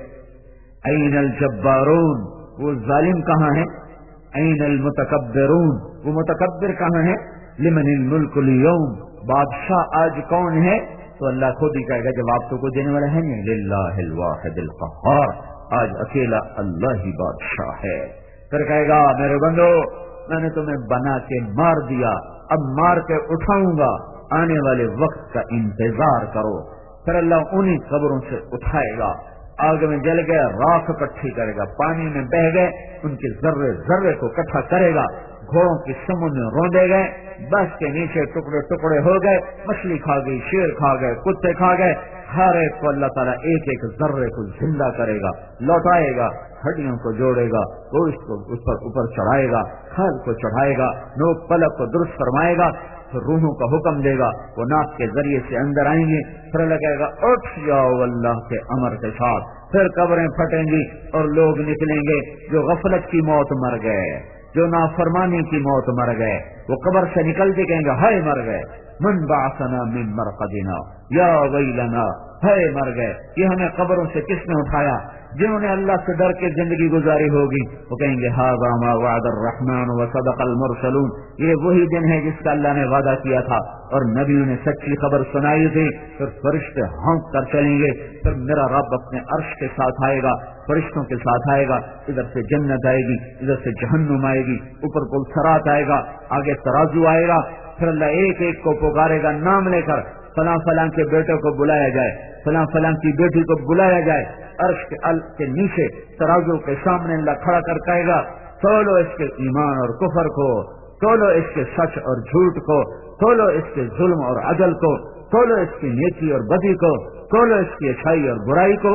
ऐनल जब्बारून, वो जालिम कहाँ है। ऐनल मुतकब्बिरून, वो मुतकब्बिर कहाँ है। लिमनिल मुल्कुल यौम, बादशाह आज कौन है। तो अल्लाह खुद ही कहेगा जवाब तो कोई देने वाला है नहीं, लिल्लाहिल वाहिदिल क़हार, आज अकेला अल्लाह ही बादशाह है। फिर कहेगा मेरे बंदो, मैंने तुम्हें बना के मार दिया, अब मार के उठाऊंगा, आने वाले वक्त का इंतजार करो। फिर अल्लाह उन्हीं कब्रों से उठाएगा, आग में जल गए राख इकट्ठी करेगा, पानी में बह गए उनके जर्रे जर्रे को इकट्ठा करेगा, घोड़ों के समूह में रौंदे गए, बस के नीचे टुकड़े टुकड़े हो गए, मछली खा गई, शेर खा गए, कुत्ते खा गए, हर एक को अल्लाह ताला एक एक जर्रे को जिंदा करेगा, लौटाएगा, हड्डियों को जोड़ेगा, गोश्त को उस पर ऊपर चढ़ाएगा, खाल को चढ़ाएगा, नोक पलक को दुरुस्त फरमाएगा, फिर रूहों का हुक्म देगा, वो नाक के जरिए से अंदर आएंगे, फिर लगेगा उठ जाओ अल्लाह के अमर के साथ। फिर कब्रें फटेंगी और लोग निकलेंगे जो गफलत की मौत मर गए, जो नाफरमानी की मौत मर गए, वो कब्र से निकल के कहेंगे हाय मर गए। मन बासना मिन मरकदिना या वैलना, हाय मर गए, ये हमें कब्रों से किसने उठाया। जिन्होंने अल्लाह से डर के जिंदगी गुजारी होगी वो कहेंगे हाज़ा मा वअदर रहमान व सदक़ल मुरसलून, ये वही दिन है जिसका अल्लाह ने वादा किया था और नबियों ने सच्ची खबर सुनाई थी। फिर फरिश्ते हौंक कर चलेंगे, फिर मेरा रब अपने अर्श के साथ आएगा, फरिश्तों के साथ आएगा, इधर से जन्नत आएगी, इधर से जहन्नुम आएगी, ऊपर पुलसरात आएगा, आगे तराजू आएगा। फिर अल्लाह एक एक को पुकारेगा नाम लेकर, फलां फलां के बेटे को बुलाया जाए, फलां फलां की बेटी को बुलाया जाए, अर्श के अल के नीचे तराजू के सामने अल्लाह खड़ा कर कहेगा तोलो इसके ईमान और कुफर को, तोलो इसके सच और झूठ को, तोलो इसके जुल्म और अदल को, तोलो इसकी नेकी और बदी को, तोलो इसकी अच्छाई और बुराई को।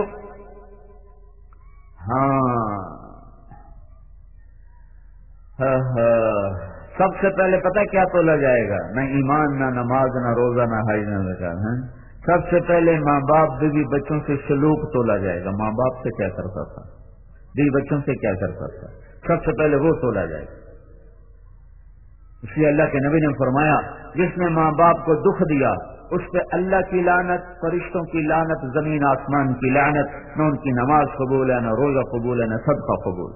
हाँ, हाँ, हाँ। सबसे पहले पता क्या तोला जाएगा, न ईमान, न नमाज, न रोजा, न हज, न ज़कात। हैं सबसे पहले माँ बाप बीवी बच्चों से सलूक तोला जाएगा, माँ बाप से क्या करता था, बीवी बच्चों से क्या करता था, सबसे पहले वो तोला जाएगा। इसलिए अल्लाह के नबी ने फरमाया जिसने माँ बाप को दुख दिया उस पे अल्लाह की लानत, फरिश्तों की लानत, जमीन आसमान की लानत, न उनकी नमाज कबूल है, न रोजा कबूल है, न सदका कबूल।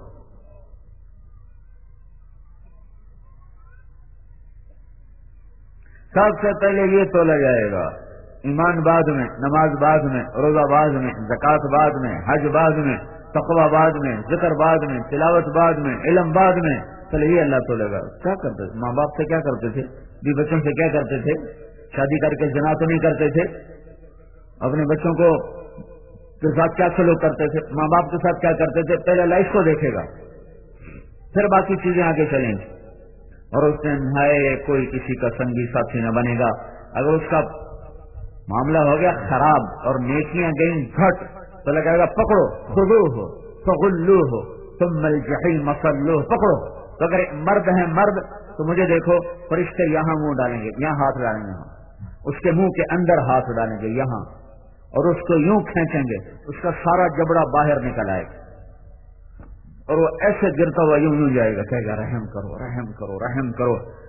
सबसे पहले ये तोला जाएगा, ईमान बाद में, नमाज बाद में, रोजा बाद में, ज़कात बाद में, हज बाद में, तक़वा बाद में, जिक्र बाद में, तिलावत बाद में, इल्म बाद में। चले ये अल्लाह तोलेगा। क्या करते थे माँ बाप से, क्या करते थे भी बच्चों से, क्या करते थे, शादी करके ज़िना तो नहीं करते थे, अपने बच्चों को के साथ क्या सलूक करते थे, माँ बाप के साथ क्या करते थे, पहले लाइफ को देखेगा, फिर बाकी चीजें आगे चलेंगी। और उस दिन है कोई किसी का संगी साथी न बनेगा। अगर उसका मामला हो गया खराब और नेकियां गई घट तो लगाएगा पकड़ो, खुदू हो फगुल्लू हो तुम जहीम मसल्लू, पकड़ो। तो अगर मर्द है मर्द तो मुझे देखो, फरिश्ते यहाँ मुंह डालेंगे, यहाँ हाथ डालेंगे, यहाँ उसके मुंह के अंदर हाथ डालेंगे यहाँ, और उसको यूं खींचेंगे, उसका सारा जबड़ा बाहर निकल आएगा और वो ऐसे गिरता हुआ यूं यूं जाएगा, कहेगा रहम करो रहम करो रहम करो।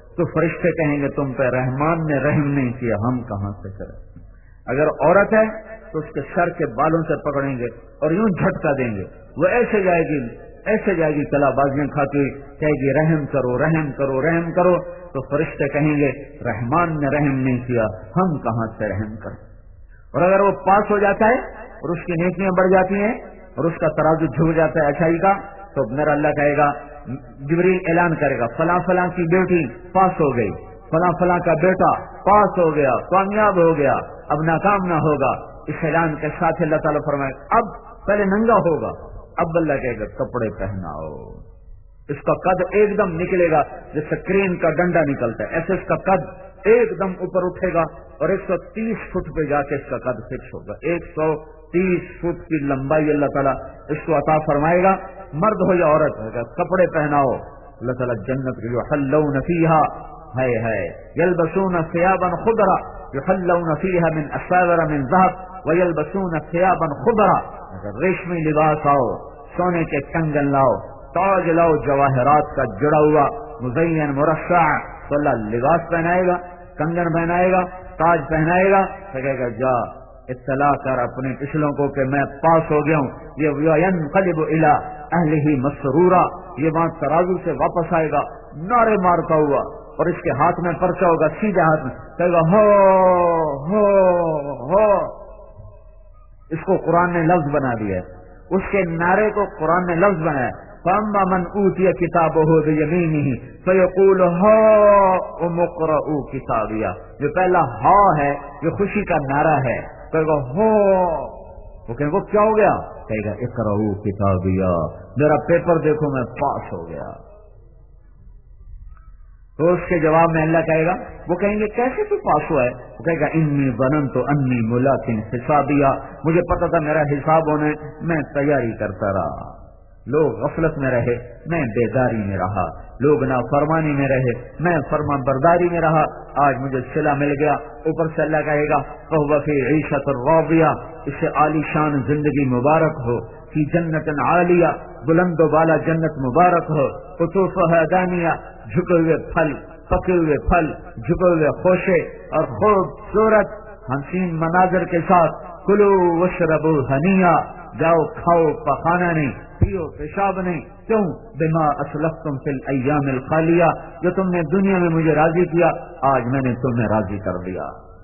تو فرشتے کہیں گے تم پہ رحمان نے رحم نہیں کیا، ہم کہاں سے کریں۔ اگر عورت ہے تو اس کے سر کے بالوں سے پکڑیں گے اور یوں جھٹکا دیں گے، وہ ایسے جائے گی ایسے جائے گی کلا بازیاں کھاتی، کہے گی رحم کرو رحم کرو رحم کرو، تو فرشتے کہیں گے رحمان نے رحم نہیں کیا، ہم کہاں سے رحم کریں۔ اور اگر وہ پاس ہو جاتا ہے اور اس کی نیکیاں بڑھ جاتی ہیں اور اس کا ترازو جھک جاتا ہے اچھائی کا، تو میرا اللہ کہے گا، جبریل اعلان کرے گا فلاں فلاں کی بیٹی پاس ہو گئی، فلاں فلاں کا بیٹا پاس ہو گیا، کامیاب ہو گیا، اب ناکام نہ ہوگا۔ اس اعلان کے ساتھ اللہ تعالیٰ فرمائے اب پہلے ننگا ہوگا، اب اللہ کہے گا کپڑے پہناؤ۔ اس کا قد ایک دم نکلے گا جیسے کرین کا ڈنڈا نکلتا ہے، ایسے اس کا قد ایک دم اوپر اٹھے گا اور ایک سو تیس فٹ پہ جا کے اس کا قد فکس ہوگا۔ ایک سو تیس فٹ کی لمبائی اللہ تعالیٰ اس کو عطا فرمائے گا، مرد ہو یا عورت ہوگا، کپڑے پہناؤ۔ اللہ تعالیٰ جنت کے یحلون فیہا ہے ہے یلبسون ثیابا خضرا یحلون فیہا من اساور من ذہب ویلبسون ثیابا خضرا، ریشمی لباس آؤ، سونے کے کنگن لاؤ، تاج لاؤ جواہرات کا جڑا ہوا، مزین مرصع، تو اللہ لباس پہنائے گا، کنگن پہنائے گا، تاج پہنائے گا، تو کہے گا جا اطلاع کر اپنے پچھلوں کو کہ میں پاس ہو گیا ہوں۔ یہ ینقلب الی اہلہ مسرورا، یہ وہاں ترازو سے واپس آئے گا نعرے مارتا ہوا، اور اس کے ہاتھ میں پرچہ ہوگا سیدھے ہاتھ میں، کہے گا ہو ہو ہو۔ اس کو قرآن نے لفظ بنا دیا ہے، اس کے نعرے کو قرآن نے لفظ بنایا۔ فَأَمَّا مَنْ أُوتِيَ كِتَابَهُ بِيَمِينِهِ فَيَقُولُ هَاؤُمُ اقْرَءُوا كِتَابِيَهْ، جو پہلا ہا ہے یہ خوشی کا نعرہ ہے، کہے گا ہو، وہ کہے گا کیا ہو گیا، کہے گا اقرؤوا کتابیہ، میرا پیپر دیکھو میں پاس ہو گیا۔ تو اس کے جواب میں اللہ کہے گا، وہ کہیں گے کیسے تو پاس ہوا ہے، وہ کہے گا انی ظننت انی ملاق حسابیہ، مجھے پتا تھا میرا حساب ہونے، میں تیاری کرتا رہا۔ لوگ غفلت میں رہے، میں بیداری میں رہا، لوگ نافرمانی میں رہے، میں فرما برداری میں رہا، آج مجھے صلہ مل گیا۔ اوپر سے اللہ کہے گا فَهُوَ فِي عِيشَةٍ رَاضِيَةٍ، اس سے عالی شان زندگی مبارک ہو، فی جنت عالیہ، بلند و بالا جنت مبارک ہو، قطوفها دانیہ، جھکے ہوئے پھل، پکے ہوئے پھل، جھکے ہوئے خوشے اور خوبصورت حسین مناظر کے ساتھ، کلو وشربو ہنیہ، جاؤ کھاؤ پخانا نہیں، پیو پیشاب نہیں، کیوں؟ بما اسلفتم فی الایام الخالیہ، جو تم نے دنیا میں مجھے راضی کیا آج میں نے تمہیں راضی کر دیا۔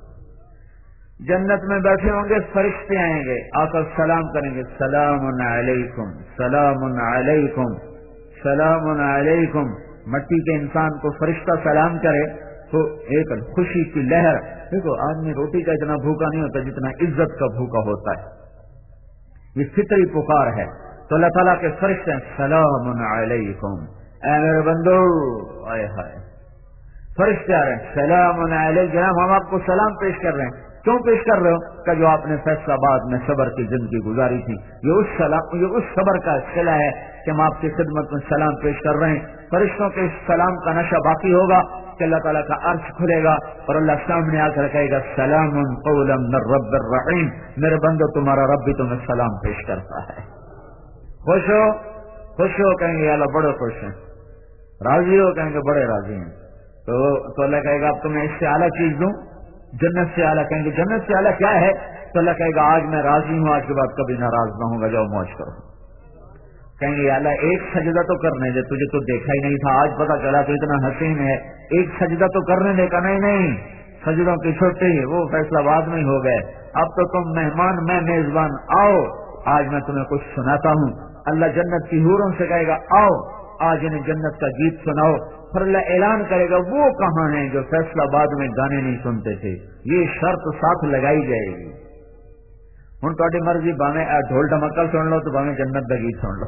جنت میں بیٹھے ہوں گے، فرشتے آئیں گے، آ کر سلام کریں گے، سلام علیکم سلام علیکم سلام علیکم۔ مٹی کے انسان کو فرشتہ سلام کرے تو ایک خوشی کی لہر، دیکھو آدمی روٹی کا اتنا بھوکا نہیں ہوتا جتنا عزت کا بھوکا ہوتا ہے، یہ فطری پکار ہے۔ تو اللہ تعالیٰ کے فرشتے ہیں سلام علیکم، اے میرے بندو، آئے ہائے فرشتے آ رہے ہیں، سلام علیکم، جناب ہم آپ کو سلام پیش کر رہے ہیں۔ کیوں پیش کر رہے ہو؟ کہ جو آپ نے فیصلہ آباد میں صبر کی زندگی گزاری تھی، یہ اس سلام یہ اس صبر کا صلہ ہے کہ ہم آپ کی خدمت میں سلام پیش کر رہے ہیں۔ فرشتوں کے اس سلام کا نشہ باقی ہوگا کہ اللہ تعالیٰ کا عرش کھلے گا اور اللہ سامنے آ کر کہے گا سلام قولا من رب الرحیم، میرے بندو تمہارا رب بھی تمہیں سلام پیش کرتا ہے۔ خوش ہو خوش ہو کہیں گے اللہ بڑے خوش ہیں، راضی ہو کہیں گے بڑے راضی ہیں۔ تو تو اللہ کہے گا اب تمہیں اس سے اعلیٰ چیز دوں، جنت سے اعلیٰ، کہیں گے جنت سے اعلیٰ کیا ہے؟ تو اللہ کہے گا آج میں راضی ہوں، آج کے بعد کبھی ناراض نہ ہوں گا، جاؤ موج کرو۔ کہیں گے اللہ ایک سجدہ تو کرنے دے، تجھے تو دیکھا ہی نہیں تھا، آج پتا چلا تو اتنا حسین ہے، ایک سجدہ تو کرنے دے کا، نہیں نہیں سجدوں کی چھٹی، وہ فیصلہ بعد میں ہو گئے، اب تو تم مہمان میں میزبان، آؤ آج میں تمہیں کچھ سناتا ہوں۔ اللہ جنت کی حوروں سے کہے گا آؤ آج انہیں جنت کا گیت سناؤ، پھر اللہ اعلان کرے گا وہ کہاں ہیں جو فیصلہ آباد میں گانے نہیں سنتے تھے، یہ شرط ساتھ لگائی جائے گی۔ ہوں تاری مرضی باویں ڈھول ڈمکا سن لو تو باویں جنت کا گیت سن لو،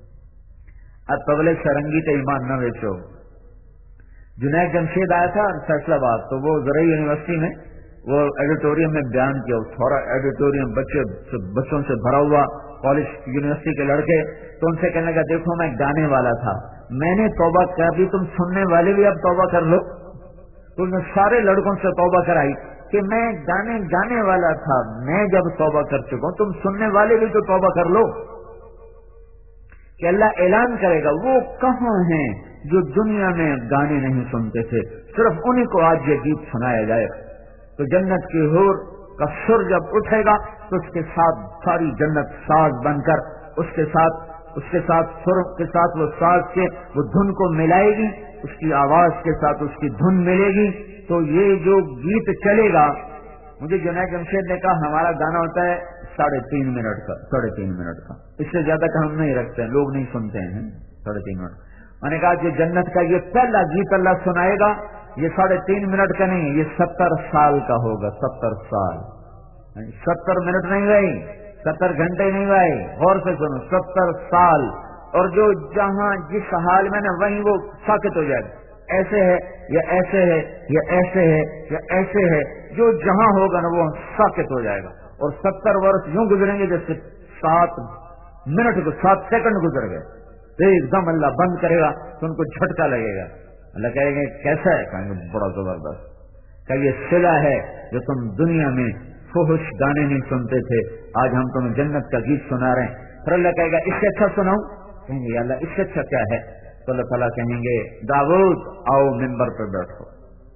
اب تبلے سرنگی تے ایمان نہ ویچو۔ جنید جمشید آیا تھا فیصلہ آباد، تو وہ زرعی یونیورسٹی میں وہ ایڈیٹوریم میں بیان کیا، تھوڑا ایڈیٹوریم بچے بچوں سے بھرا ہوا، کالج یونیورسٹی کے لڑکے، تو ان سے کہنے کا دیکھو میں گانے والا تھا، میں نے توبہ کر دی، تم سننے والے بھی اب توبہ کر لو۔ تو نے سارے لڑکوں سے توبہ کرائی کہ میں گانے گانے والا تھا، میں جب توبہ کر چکا ہوں، تم سننے والے بھی تو توبہ کر لو۔ کہ اللہ اعلان کرے گا وہ کہاں ہیں جو دنیا میں گانے نہیں سنتے تھے، صرف انہیں کو آج یہ گیت سنایا جائے تو جنت کی حور کا سر جب اٹھے گا تو اس کے ساتھ ساری جنت ساز بن کر اس کے ساتھ اس کے ساتھ سر کے ساتھ وہ ساز کے وہ دھن کو ملائے گی، اس کی آواز کے ساتھ اس کی دھن ملے گی، تو یہ جو گیت چلے گا، مجھے جنید جمشید نے کہا ہمارا گانا ہوتا ہے ساڑھے تین منٹ کا ساڑھے تین منٹ کا اس سے زیادہ کا ہم نہیں رکھتے ہیں، لوگ نہیں سنتے ہیں ساڑھے تین منٹ۔ میں نے کہا کہ جنت کا یہ پہلا گیت اللہ سنائے گا یہ ساڑھے تین منٹ کا نہیں، یہ ستر سال کا ہوگا، ستر سال، ستر منٹ نہیں بھائی، ستر گھنٹے نہیں بھائی، غور سے سنو، ستر سال۔ اور جو جہاں جس حال میں نا وہیں وہ ساکت ہو جائے گا، ایسے ہے یا ایسے ہے یا ایسے ہے یا ایسے ہے، جو جہاں ہوگا نا وہ ساکت ہو جائے گا، اور ستر برس یوں گزریں گے جیسے سات منٹ کو سات سیکنڈ گزر گئے، تو ایک دم اللہ بند کرے گا تو ان کو جھٹکا لگے گا، اللہ کہیں گے کیسا ہے، کہیں گے بڑا زبردست، کہ یہ صلہ ہے جو تم دنیا میں فحش گانے نہیں سنتے تھے، آج ہم تمہیں جنت کا گیت سنا رہے ہیں۔ پھر اللہ کہے گا اس سے اچھا سناؤں، کہیں گے اللہ اس سے اچھا کیا ہے، تو اللہ تعالیٰ کہیں گے داؤد آؤ ممبر پہ بیٹھو۔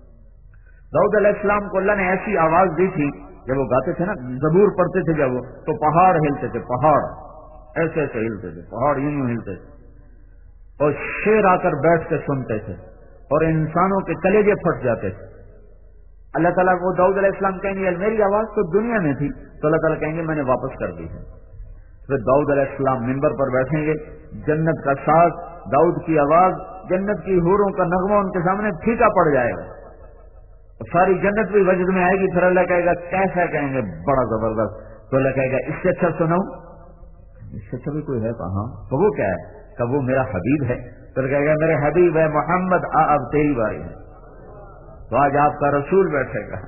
داؤد علیہ السلام کو اللہ نے ایسی آواز دی تھی، جب وہ گاتے تھے نا، زبور پڑھتے تھے جب وہ، تو پہاڑ ہلتے تھے، پہاڑ ایسے ایسے ہلتے تھے، پہاڑ یوں یوں ہلتے تھے، اور شیر آ کر بیٹھ کے سنتے تھے، اور انسانوں کے کلیجے پھٹ جاتے تھے۔ اللہ تعالیٰ کو داؤد علیہ السلام کہیں گے میری آواز تو دنیا میں تھی، تو اللہ تعالیٰ کہیں گے میں نے واپس کر دی ہے۔ پھر داؤد علیہ السلام ممبر پر بیٹھیں گے، جنت کا ساز، داؤد کی آواز، جنت کی حوروں کا نغمہ ان کے سامنے پھیکا پڑ جائے گا، ساری جنت بھی وجد میں آئے گی۔ پھر اللہ کہے گا کیسا، کہیں گے بڑا زبردست، تو اللہ کہے گا اس سے اچھا سناؤں، اس سے اچھا بھی کوئی ہے کہاں، تو وہ کیا ہے، کہ وہ میرا حبیب ہے، تو اللہ کہے گا میرے حبیب ہے محمد، آ اب تیری باری ہے، تو آج آپ کا رسول بیٹھے گا،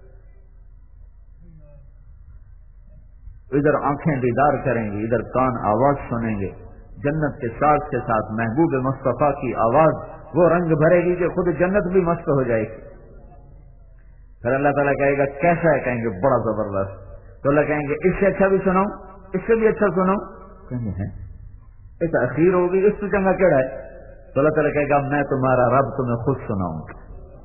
ادھر آنکھیں دیدار کریں گی، ادھر کان آواز سنیں گے، جنت کے ساز کے ساتھ محبوب مصطفیٰ کی آواز وہ رنگ بھرے گی کہ خود جنت بھی مست ہو جائے گی۔ پھر اللہ تعالیٰ کہے گا کیسا ہے، کہیں گے بڑا زبردست، تو اللہ کہیں گے اس سے اچھا بھی سناؤں، اس سے بھی اچھا سناؤں، کہیں گے ہیں ایک اخیر ہوگی، اس سے چنگا کیڑا ہے، تو اللہ تعالیٰ کہے گا میں تمہارا رب تمہیں خود سناؤں گا۔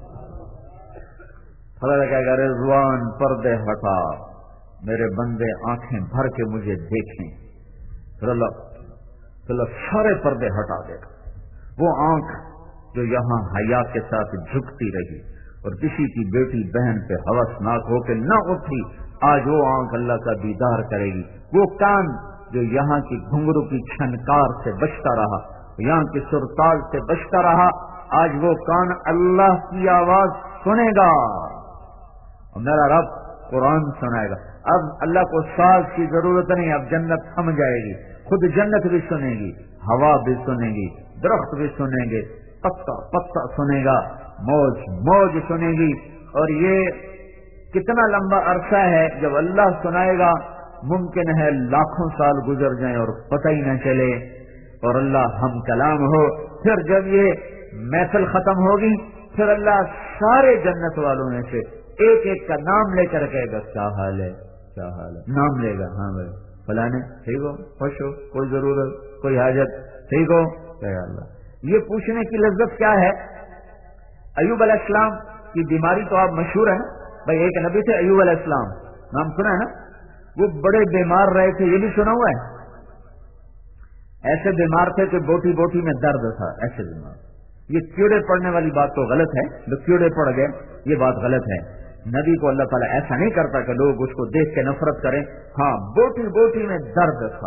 اللہ کہے گا رضوان پردے ہٹا، میرے بندے آنکھیں بھر کے مجھے دیکھیں، پھر اللہ پھر اللہ سارے پردے ہٹا دے گا، وہ آنکھ جو یہاں حیا کے ساتھ جھکتی رہی اور کسی کی بیٹی بہن پہ ہوسناک ہو کے نہ اٹھی، آج وہ آنکھ اللہ کا دیدار کرے گی، وہ کان جو یہاں کی گھنگرو کی چھنکار سے بچتا رہا، یہاں کی سرتال سے بچتا رہا، آج وہ کان اللہ کی آواز سنے گا، اور میرا رب قرآن سنائے گا۔ اب اللہ کو ساز کی ضرورت نہیں، اب جنت تھم جائے گی، خود جنت بھی سنے گی، ہوا بھی سنے گی، درخت بھی سنیں گے، پتا پتا سنے گا، موج موج سنے گی، اور یہ کتنا لمبا عرصہ ہے جب اللہ سنائے گا، ممکن ہے لاکھوں سال گزر جائیں اور پتہ ہی نہ چلے، اور اللہ ہم کلام ہو۔ پھر جب یہ محفل ختم ہوگی، پھر اللہ سارے جنت والوں میں سے ایک ایک کا نام لے کر کہے گا کیا حال ہے، کیا حال ہے، نام لے گا، ہاں بھائی فلانے ٹھیک ہو، خوش ہو، کوئی ضرورت کوئی حاجت ٹھیک ہو، کہ اللہ یہ پوچھنے کی لذت کیا ہے۔ ایوب علیہ السلام کی بیماری تو آپ مشہور ہے نا بھائی، ایک نبی تھے ایوب علیہ السلام، نام سنا ہے نا، وہ بڑے بیمار رہے تھے، یہ بھی سنا ہوا ہے، ایسے بیمار تھے کہ بوٹی بوٹی میں درد تھا، ایسے بیمار۔ یہ کیڑے پڑنے والی بات تو غلط ہے، جو کیڑے پڑ گئے یہ بات غلط ہے، نبی کو اللہ تعالیٰ ایسا نہیں کرتا کہ لوگ اس کو دیکھ کے نفرت کریں، ہاں بوٹی بوٹی میں درد تھا،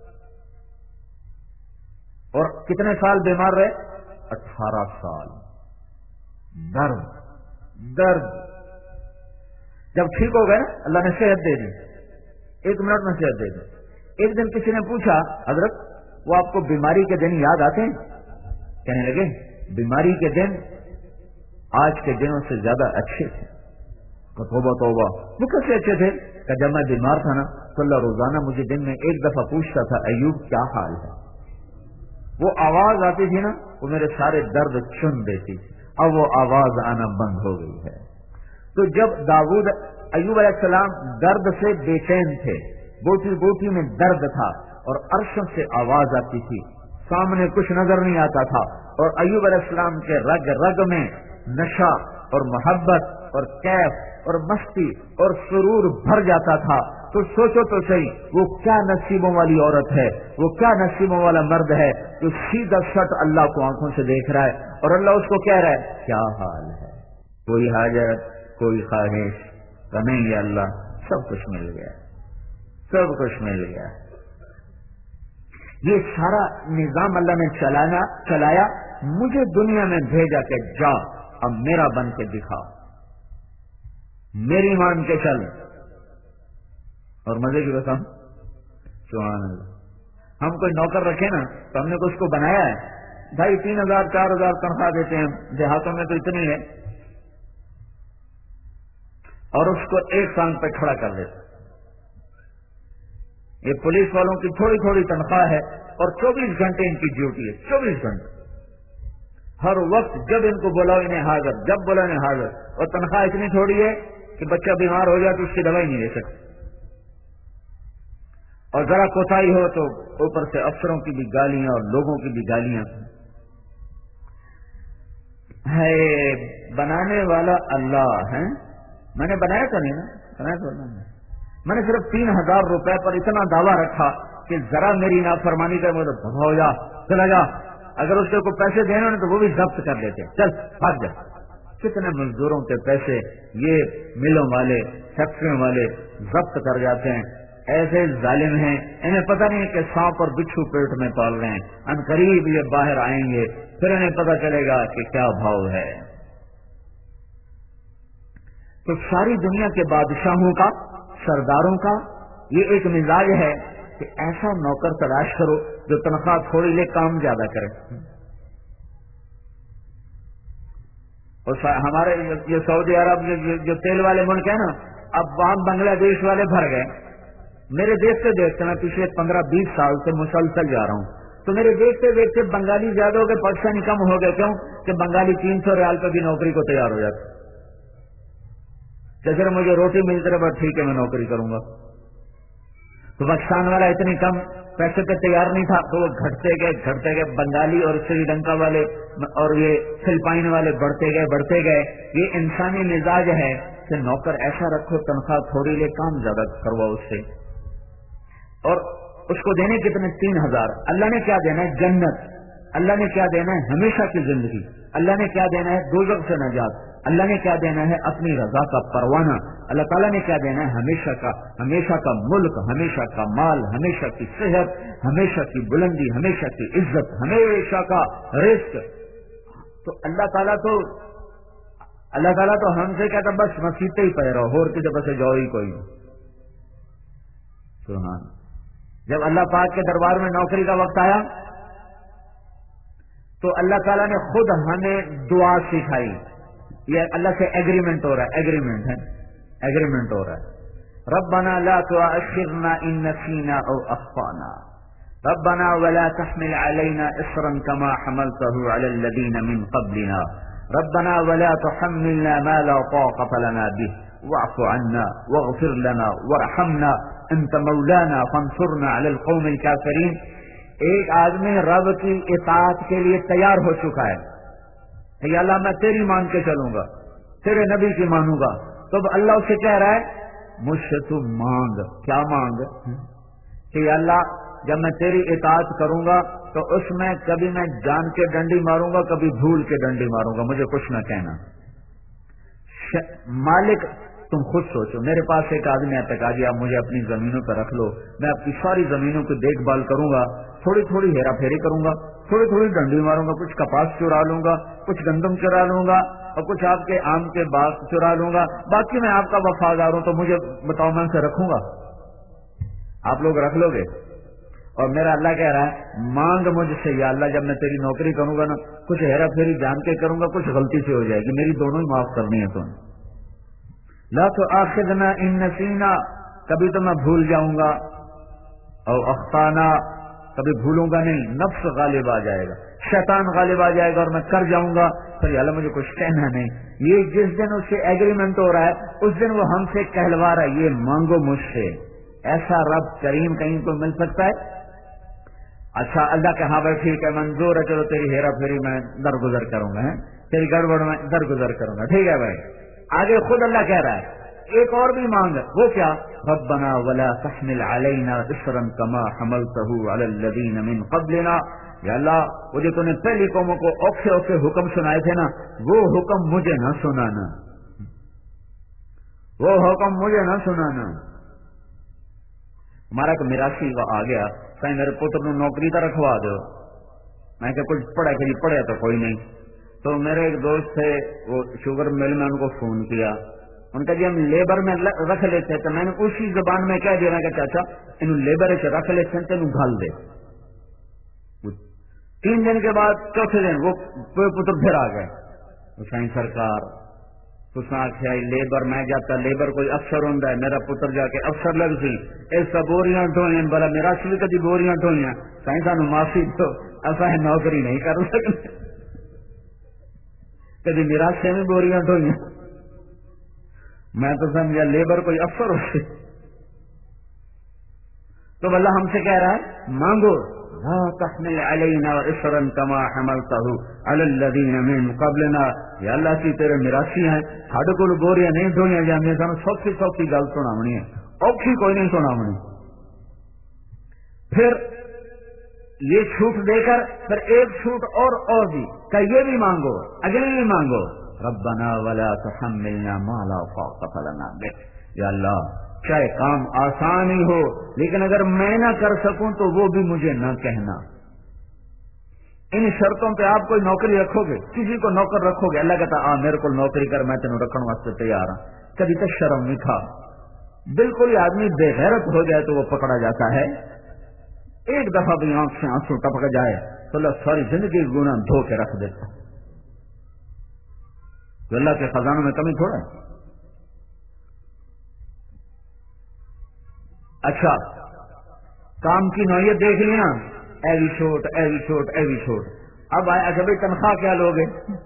اور کتنے سال بیمار رہے، اٹھارہ سال، درد درد جب ٹھیک ہو گئے اللہ نے صحت دے دی، ایک منٹ میں صحت دے دی۔ ایک دن کسی نے پوچھا حضرت وہ آپ کو بیماری کے دن یاد آتے ہیں؟ کہنے لگے بیماری کے دن آج کے دنوں سے زیادہ اچھے تھے۔ توبہ توبہ، وہ کیسے اچھے تھے؟ کہ جب میں بیمار تھا نا تو اللہ روزانہ مجھے دن میں ایک دفعہ پوچھتا تھا ایوب کیا حال ہے، وہ آواز آتی تھی نا وہ میرے سارے درد چن دیتی تھی، اب وہ آواز آنا بند ہو گئی ہے۔ تو جب داؤد ایوب علیہ السلام درد سے بے چین تھے، بوٹی بوٹی میں درد تھا، اور عرشوں سے آواز آتی تھی، سامنے کچھ نظر نہیں آتا تھا، اور ایوب علیہ السلام کے رگ رگ میں نشہ اور محبت اور کیف اور مستی اور سرور بھر جاتا تھا. تو سوچو تو صحیح وہ کیا نصیبوں والی عورت ہے، وہ کیا نصیبوں والا مرد ہے جو سیدھا سٹ اللہ کو آنکھوں سے دیکھ رہا ہے، اور اللہ اس کو کہہ رہا ہے کیا حال ہے، کوئی حاجت کوئی خواہش تو نہیں ہے اللہ، سب کچھ مل گیا، سب کچھ مل گیا. یہ سارا نظام اللہ نے چلانا چلایا، مجھے دنیا میں بھیجا کہ جا اب میرا بن کے دکھا، میری مان کے چل. اور مزے کی قسم سبحان اللہ، ہم کوئی نوکر رکھے نا تو ہم نے اس کو بنایا ہے بھائی تین ہزار چار ہزار تنخواہ دیتے ہیں، دیہاتوں میں تو اتنی ہے، اور اس کو ایک سال پہ کھڑا کر دیتے. یہ پولیس والوں کی تھوڑی تھوڑی تنخواہ ہے اور چوبیس گھنٹے ان کی ڈیوٹی ہے، چوبیس گھنٹے ہر وقت، جب ان کو بلاؤ انہیں حاضر، جب بلاؤ انہیں حاضر. اور تنخواہ اتنی تھوڑی ہے کہ بچہ بیمار ہو جائے تو اس کی دوائی نہیں لے سکتے، اور ذرا کوتاہی ہو تو اوپر سے افسروں کی بھی گالیاں اور لوگوں کی بھی گالیاں. ہے بنانے والا اللہ ہے، میں نے بنایا تو نہیں نا، بنایا تو نہیں، میں نے صرف تین ہزار روپے پر اتنا دعویٰ رکھا کہ ذرا میری نافرمانی کر مجھے ہو جا چلا جا، اگر اس کو پیسے دینے تو وہ بھی ضبط کر لیتے، چل بھاگ جا. کتنے مزدوروں کے پیسے یہ ملوں والے فیکٹریوں والے ضبط کر جاتے ہیں. ایسے ظالم ہیں، انہیں پتہ نہیں کہ سانپ اور بچھو پیٹ میں پال رہے ہیں، ان قریب یہ باہر آئیں گے پھر انہیں پتہ چلے گا کہ کیا بھاؤ ہے. تو ساری دنیا کے بادشاہوں کا، سرداروں کا یہ ایک مزاج ہے کہ ایسا نوکر تلاش کرو جو تنخواہ تھوڑی لے کام زیادہ کرے. اور ہمارے یہ سعودی عرب جو تیل والے ملک ہیں نا، اب وہاں بنگلہ دیش والے بھر گئے. میرے دیکھتے دیکھتے میں پچھلے پندرہ بیس سال سے مسلسل جا رہا ہوں، تو میرے دیکھتے دیکھتے بنگالی زیادہ ہو گئے، پاکستانی کم ہو گئے. کیوں کہ بنگالی تین سو ریال پہ بھی نوکری کو تیار ہو جاتے. جیسے مجھے روٹی ملتی رہے بس ٹھیک ہے میں نوکری کروں گا. تو پاکستان والا اتنی کم پیسے پہ تیار نہیں تھا تو وہ گھٹتے گئے گھٹتے گئے بنگالی اور سری لنکا والے اور یہ فلپائن والے بڑھتے گئے بڑھتے گئے. یہ انسانی مزاج ہے کہ نوکر ایسا رکھو تنخواہ تھوڑی لے کام زیادہ کرواؤ اس سے. اور اس کو دینے کتنے؟ تین ہزار. اللہ نے کیا دینا ہے؟ جنت. اللہ نے کیا دینا ہے؟ ہمیشہ کی زندگی. اللہ نے کیا دینا ہے؟ دوزخ سے نجات. اللہ نے کیا دینا ہے؟ اپنی رضا کا پروانہ. اللہ تعالیٰ نے کیا دینا ہے؟ ہمیشہ کا ہمیشہ کا ملک، ہمیشہ کا مال، ہمیشہ کی صحت، ہمیشہ کی بلندی، ہمیشہ کی عزت، ہمیشہ کا رزق. تو اللہ تعالیٰ تو اللہ تعالیٰ تو ہم سے کہتا بس مسیطے ہی پہ رہو، اور کسی پاس جاؤ ہی کوئی نہیں. سبحان. جب اللہ پاک کے دربار میں نوکری کا وقت آیا تو اللہ تعالیٰ نے خود ہمیں دعا سکھائی. یہ اللہ سے ایگریمنٹ ہو رہا ہے، ایگریمنٹ ہے، ایگریمنٹ ہو رہا ہے. ربنا لا تؤاخذنا ان نسینا او اخطانا ربنا ولا تحمل علينا اصرا كما حملته على الذين من قبلنا ربنا ولا تحملنا ما لا طاقة لنا به واعف عنا واغفر لنا وارحمنا انت مولانا فانصرنا على القوم الكافرين. ایک آدمی رب کی اطاعت کے لیے تیار ہو چکا ہے کہ اللہ میں تیری مان کے چلوں گا، تیرے نبی کی مانوں گا. تو اللہ اسے کہہ رہا ہے مجھ سے تو مانگ. کیا مانگ؟ کہ اللہ جب میں تیری اطاعت کروں گا تو اس میں کبھی میں جان کے ڈنڈی ماروں گا، کبھی بھول کے ڈنڈی ماروں گا، مجھے کچھ نہ کہنا. مالک تم خود سوچو. میرے پاس ایک آدمی آتا کہ جی آپ مجھے اپنی زمینوں پہ رکھ لو، میں آپ کی ساری زمینوں کی دیکھ بھال کروں گا، تھوڑی تھوڑی ہیرا پھیری کروں گا، تھوڑی تھوڑی ڈنڈی ماروں گا، کچھ کپاس چرا لوں گا، کچھ گندم چرا لوں گا، اور کچھ آپ کے آم کے باغ چرا لوں گا، باقی میں آپ کا وفادار ہوں. تو مجھے بتاؤ میں اسے رکھوں گا؟ آپ لوگ رکھ لو گے؟ اور میرا اللہ کہہ رہا ہے مانگ مجھ سے یا اللہ جب میں تیری نوکری کروں گا نا کچھ ہیرا پھیری جان کے کروں گا، کچھ غلطی سے ہو جائے گی، میری دونوں ہی معاف کرنی ہے. تم لا تؤاخذنا ان نسینا، کبھی تو میں بھول جاؤں گا، اور اخطانا کبھی بھولوں گا نہیں. نفس غالب آ جائے گا، شیطان غالب آ جائے گا اور میں کر جاؤں گا، پھر اللہ مجھے کچھ کہنا نہیں. یہ جس دن اس سے ایگریمنٹ ہو رہا ہے اس دن وہ ہم سے کہلوا رہا ہے یہ مانگو مجھ سے. ایسا رب کریم کہیں کو مل سکتا ہے؟ اچھا اللہ کہ ہاں بھائی ٹھیک ہے منظور ہے، چلو تیری ہیرا پھیری میں درگزر کروں گا، تیری گڑبڑ میں درگزر کروں گا، ٹھیک ہے بھائی۔ آگے خود اللہ کہہ رہا ہے ایک اور بھی مانگ، وہ کیا؟ ربنا ولا تحمل علینا اصرا کما حملته علی الذین من قبلنا، یا اللہ وہ جو تو نے پہلی قوموں کو اوکھے اوکھے حکم سنائے تھے نا، وہ حکم مجھے نہ سنانا، وہ حکم مجھے نہ سنانا۔ ہمارا ایک میراثی آ گیا، کہیں میرے پتر نے نوکری تو رکھوا دو، میں کہ کچھ پڑھا کہ پڑھے تو کوئی نہیں، تو میرے ایک دوست تھے وہ شوگر مل میں ان کو فون کیا، ان کا جی ہم لیبر میں رکھ لیتے تو میں نے اسی زبان میں کہہ دیا کہ چاچا انہوں لیبر سے رکھ لیتے ہیں تو انہوں گھل دے۔ تین دن کے بعد چوتھے دن وہ پتر پھر آ گئے، حسین سرکار تساں آخیا لیبر میں جاتا لیبر کوئی افسر ہوں، میرا پتر جا کے افسر لگ سی، اس کا بوریاں ڈھوئیں بلا میرا بھی کدی بوریاں ڈھوئیں، سائیں سانو معافی دو اصا نوکری نہیں کر سکتے، کدی میرا سے بھی بوریاں ڈھوئیں، میں تو سمجھا لیبر کوئی افسر ہو۔ تو اللہ ہم سے کہہ رہا ہے مانگو لا تحمل علینا اصرا کما حملته علی الذین من قبلنا، یا اللہ کی تیرے میراثی ہیں، ساڈے کول بوریاں نہیں ڈھوئیاں جاندیاں، سانو سوکھی سوکھی گل سناونی ہے، اوکھی کوئی نہیں سناونی۔ پھر یہ چھوٹ دے کر پھر ایک چھوٹ اور اور دی کہ یہ بھی مانگو، اگلی بھی مانگو، ربنا ولا تحملنا ما لا طاقة لنا به، یا اللہ چاہے کام آسان ہی ہو لیکن اگر میں نہ کر سکوں تو وہ بھی مجھے نہ کہنا۔ ان شرطوں پہ آپ کوئی نوکری رکھو گے، کسی کو نوکر رکھو گے، اللہ کہتا آ میرے کو نوکری کر، میں تینوں رکھنے واسطے تیار ہوں، کبھی تو شرم نہیں تھا۔ بالکل ہی آدمی بے غیرت ہو جائے تو وہ پکڑا جاتا ہے، ایک دفعہ بھی آنکھ سے آنسو ٹپک جائے تو اللہ ساری زندگی گناہ دھو کے رکھ دیتا۔ تو اللہ کے خزانوں میں کمی تھوڑا ہے۔ اچھا کام کی نوعیت دیکھ لینا، ایوی چھوٹ ایوی چھوٹ ایوی چھوٹ، اب آئے اچھا بھائی تنخواہ کیا لوگے؟